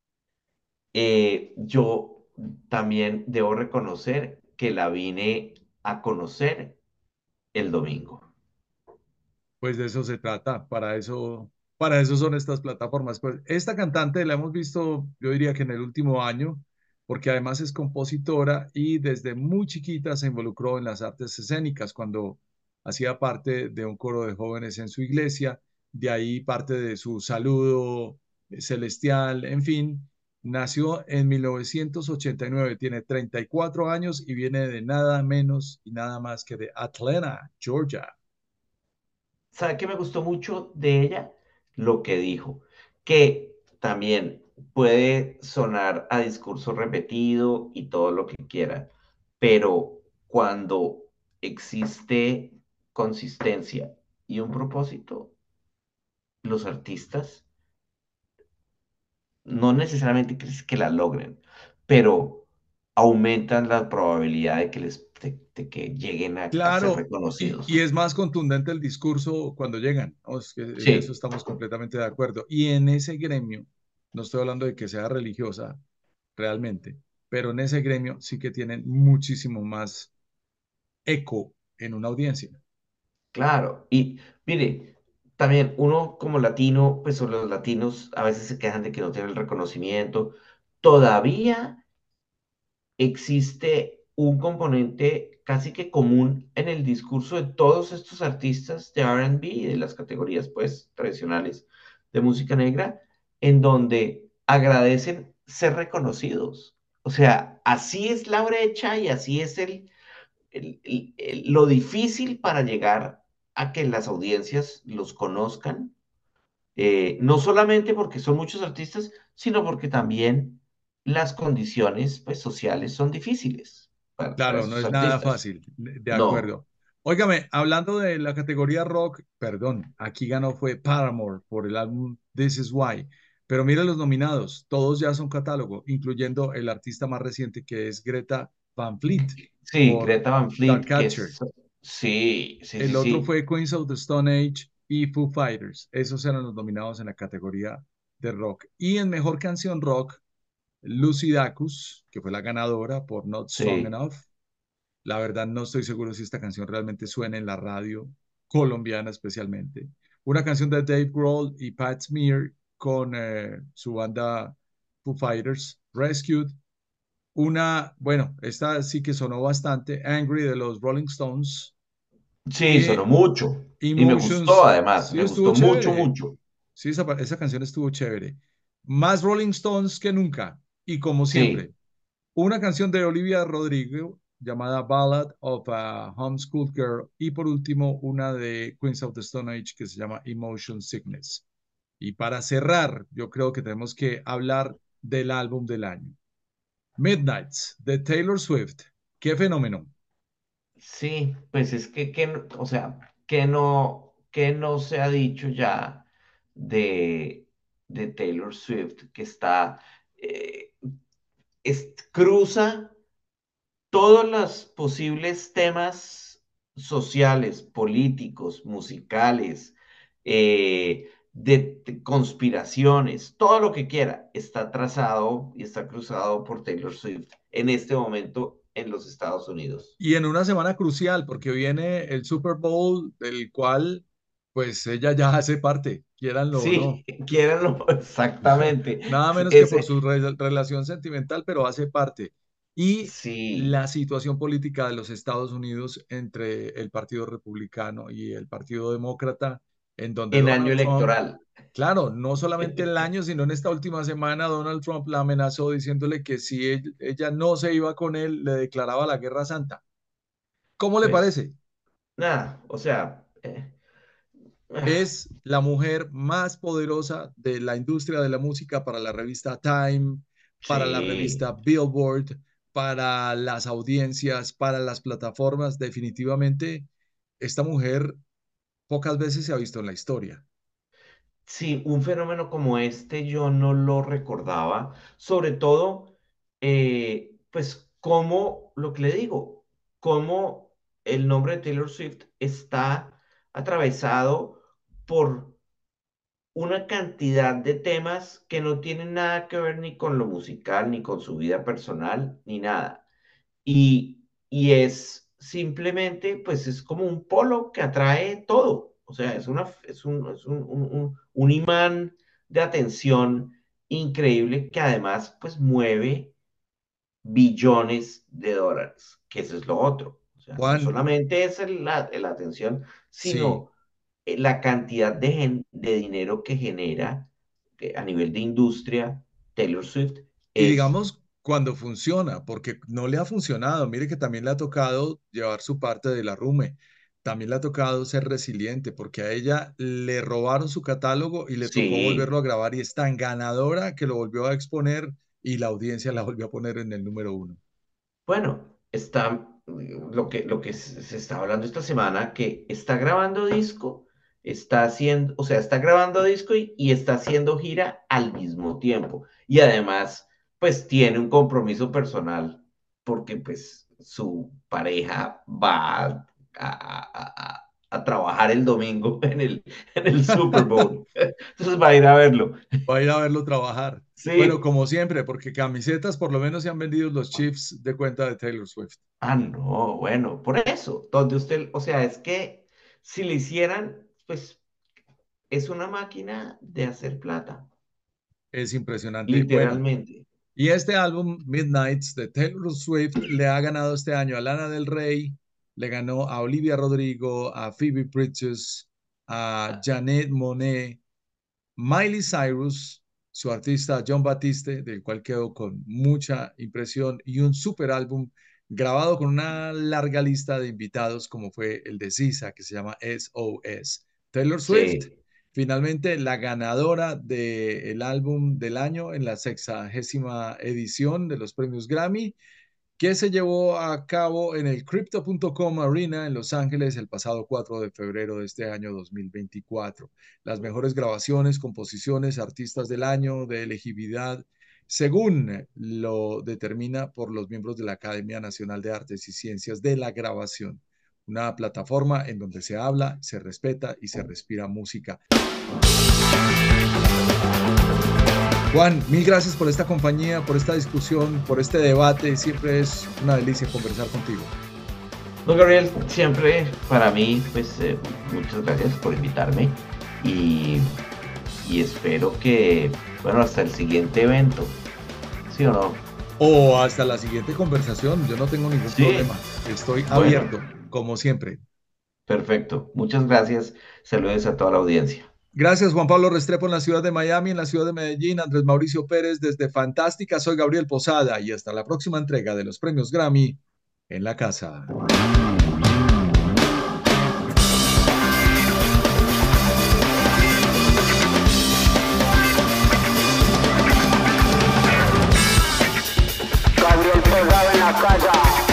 Yo también debo reconocer que la vine a conocer el domingo. Pues de eso se trata, para eso son estas plataformas. Pues esta cantante la hemos visto, yo diría que en el último año, porque además es compositora y desde muy chiquita se involucró en las artes escénicas cuando hacía parte de un coro de jóvenes en su iglesia, de ahí parte de su saludo celestial, en fin. Nació en 1989, tiene 34 años y viene de nada menos y nada más que de Atlanta, Georgia. ¿Sabe qué me gustó mucho de ella? Lo que dijo, que también puede sonar a discurso repetido y todo lo que quiera, pero cuando existe consistencia y un propósito, los artistas no necesariamente que la logren, pero aumentan la probabilidad de que de que lleguen a ser Claro, y reconocidos. es más contundente el discurso cuando llegan, ¿no? Es que en eso Sí, estamos completamente de acuerdo. Y en ese gremio, no estoy hablando de que sea religiosa realmente, pero en ese gremio sí que tienen muchísimo más eco en una audiencia. claro. Y mire, también uno como latino, pues los latinos a veces se quejan de que no tienen el reconocimiento. Todavía existe un componente casi que común en el discurso de todos estos artistas de R&B y de las categorías pues tradicionales de música negra, en donde agradecen ser reconocidos. O sea, así es la brecha y así es lo difícil para llegar a que las audiencias los conozcan, no solamente porque son muchos artistas, sino porque también las condiciones pues, sociales son difíciles para Claro, no esos es nada artistas. fácil, de No, acuerdo. Óigame, hablando de la categoría rock, perdón, aquí ganó fue Paramore por el álbum This Is Why, pero mire los nominados, todos ya son catálogo, incluyendo el artista más reciente que es Greta Van Fleet sí, por Greta Van Fleet, que Darkatcher. es... Sí, sí, sí, El otro sí, fue Queens of the Stone Age y Foo Fighters. Esos eran los nominados en la categoría de rock. Y en mejor canción rock, Lucy Dacus, que fue la ganadora por Not Strong sí. Enough. La verdad no estoy seguro si esta canción realmente suena en la radio colombiana especialmente. Una canción de Dave Grohl y Pat Smear con su banda Foo Fighters, Rescued. Una, bueno, esta sí que sonó bastante, Angry de los Rolling Stones Sí, y sonó mucho. Y me gustó, Emotions. además, Sí, me estuvo gustó mucho, chévere. mucho. Sí, esa canción estuvo chévere. Más Rolling Stones que nunca. Y como Sí, siempre, una canción de Olivia Rodrigo llamada Ballad of a Homeschooled Girl y por último una de Queens of the Stone Age que se llama Emotion Sickness. Y para cerrar, yo creo que tenemos que hablar del álbum del año. Midnights de Taylor Swift. Qué fenómeno. sí, pues es o sea, que no se ha dicho ya de, de Taylor Swift, que está, eh, cruza todos los posibles temas sociales, políticos, musicales, de conspiraciones, todo lo que quiera, está trazado y está cruzado por Taylor Swift en este momento en los Estados Unidos. Y en una semana crucial, porque viene el Super Bowl, del cual, pues ella ya hace parte, quiéranlo o no. Sí, quiéranlo, exactamente. Nada menos que por Ese, su relación sentimental, pero hace parte. y Sí, la situación política de los Estados Unidos entre el Partido Republicano y el Partido Demócrata, en donde en año Donald Trump, electoral. claro, no solamente el año, sino en esta última semana, Donald Trump la amenazó diciéndole que si ella no se iba con él, le declaraba la guerra santa. ¿Cómo le Pues parece? nada, o sea, ah, Es la mujer más poderosa de la industria de la música para la revista Time, para la sí. revista Billboard, para las audiencias, para las plataformas. Definitivamente, esta mujer pocas veces se ha visto en la historia. Sí, un fenómeno como este yo no lo recordaba, sobre todo, pues como lo que le digo, cómo el nombre de Taylor Swift está atravesado por una cantidad de temas que no tienen nada que ver ni con lo musical, ni con su vida personal, ni nada. Y es simplemente, pues es como un polo que atrae todo. O sea, es un imán de atención increíble que además, pues mueve billones de dólares, que eso es lo otro. O sea, no Juan, solamente es la atención, sí. sino la cantidad de dinero que genera a nivel de industria Taylor Swift Y es, digamos cuando funciona, porque no le ha funcionado. Mire que también le ha tocado llevar su parte de la rume. También le ha tocado ser resiliente, porque a ella le robaron su catálogo y le tocó sí. volverlo a grabar y es tan ganadora que lo volvió a exponer y la audiencia la volvió a poner en el número uno. Bueno, está lo que se está hablando esta semana, que está grabando disco, está haciendo, o sea, está grabando disco y está haciendo gira al mismo tiempo. Y además, pues tiene un compromiso personal, porque pues su pareja va a trabajar el domingo en el Super Bowl. Entonces va a ir a verlo. Va a ir a verlo trabajar. Bueno, Sí. como siempre, porque camisetas por lo menos se han vendido los Chiefs de cuenta de Taylor Swift. Ah, no, bueno, por eso, donde usted, o sea, es que si le hicieran, pues es una máquina de hacer plata, Es impresionante. Bueno, literalmente. y este álbum, Midnights, de Taylor Swift, le ha ganado este año a Lana del Rey, le ganó a Olivia Rodrigo, a Phoebe Bridgers, a Janet Monet, Miley Cyrus, su artista John Batiste, del cual quedó con mucha impresión, y un super álbum grabado con una larga lista de invitados, como fue el de Sisa, que se llama SOS. Taylor Swift, Sí, finalmente la ganadora del álbum del año en la 60ª edición de los premios Grammy, que se llevó a cabo en el Crypto.com Arena en Los Ángeles el pasado 4 de febrero de este año 2024. Las mejores grabaciones, composiciones, artistas del año, de elegibilidad, según lo determina por los miembros de la Academia Nacional de Artes y Ciencias de la Grabación, una plataforma en donde se habla, se respeta y se respira música. Juan, mil gracias por esta compañía, por esta discusión, por este debate. Siempre es una delicia conversar contigo. no, Gabriel, siempre para mí, pues muchas gracias por invitarme y, y espero que, bueno, hasta el siguiente evento, ¿sí o no? O hasta la siguiente conversación. Yo no tengo ningún Sí, problema. Estoy bueno, abierto, como siempre. perfecto. Muchas gracias. Saludos a toda la audiencia. Gracias, Juan Pablo Restrepo en la ciudad de Miami, en la ciudad de Medellín, Andrés Mauricio Pérez desde Fantástica. Soy Gabriel Posada y hasta la próxima entrega de los premios Grammy en la casa. Gabriel Posada en la casa.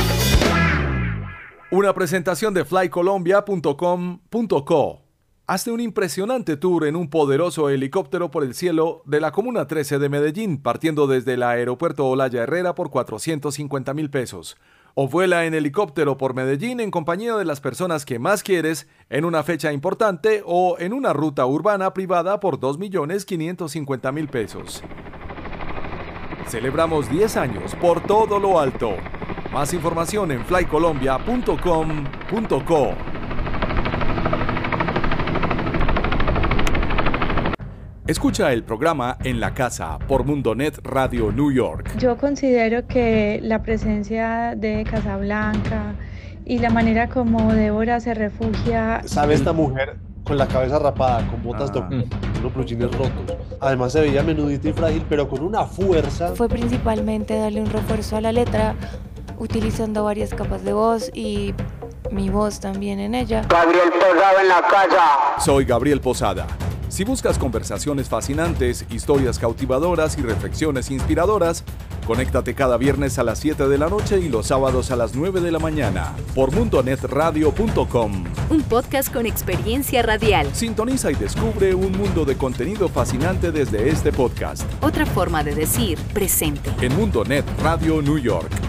Una presentación de flycolombia.com.co. Hazte un impresionante tour en un poderoso helicóptero por el cielo de la Comuna 13 de Medellín, partiendo desde el aeropuerto Olaya Herrera por 450.000 pesos. O vuela en helicóptero por Medellín en compañía de las personas que más quieres en una fecha importante o en una ruta urbana privada por 2.550.000 pesos. Celebramos 10 años por todo lo alto. Más información en flycolombia.com.co. Escucha el programa En la Casa por Mundonet Radio New York. Yo considero que la presencia de Casablanca y la manera como Débora se refugia... ¿Sabe esta mujer con la cabeza rapada, con botas unos blue jeans rotos? Además se veía menudita y frágil, pero con una fuerza. Fue principalmente darle un refuerzo a la letra, utilizando varias capas de voz y mi voz también en ella. Gabriel Posada en la casa. Soy Gabriel Posada. Si buscas conversaciones fascinantes, historias cautivadoras y reflexiones inspiradoras, conéctate cada viernes a las 7 de la noche y los sábados a las 9 de la mañana por mundonetradio.com. Un podcast con experiencia radial. Sintoniza y descubre un mundo de contenido fascinante desde este podcast. Otra forma de decir presente. En Mundonet Radio New York.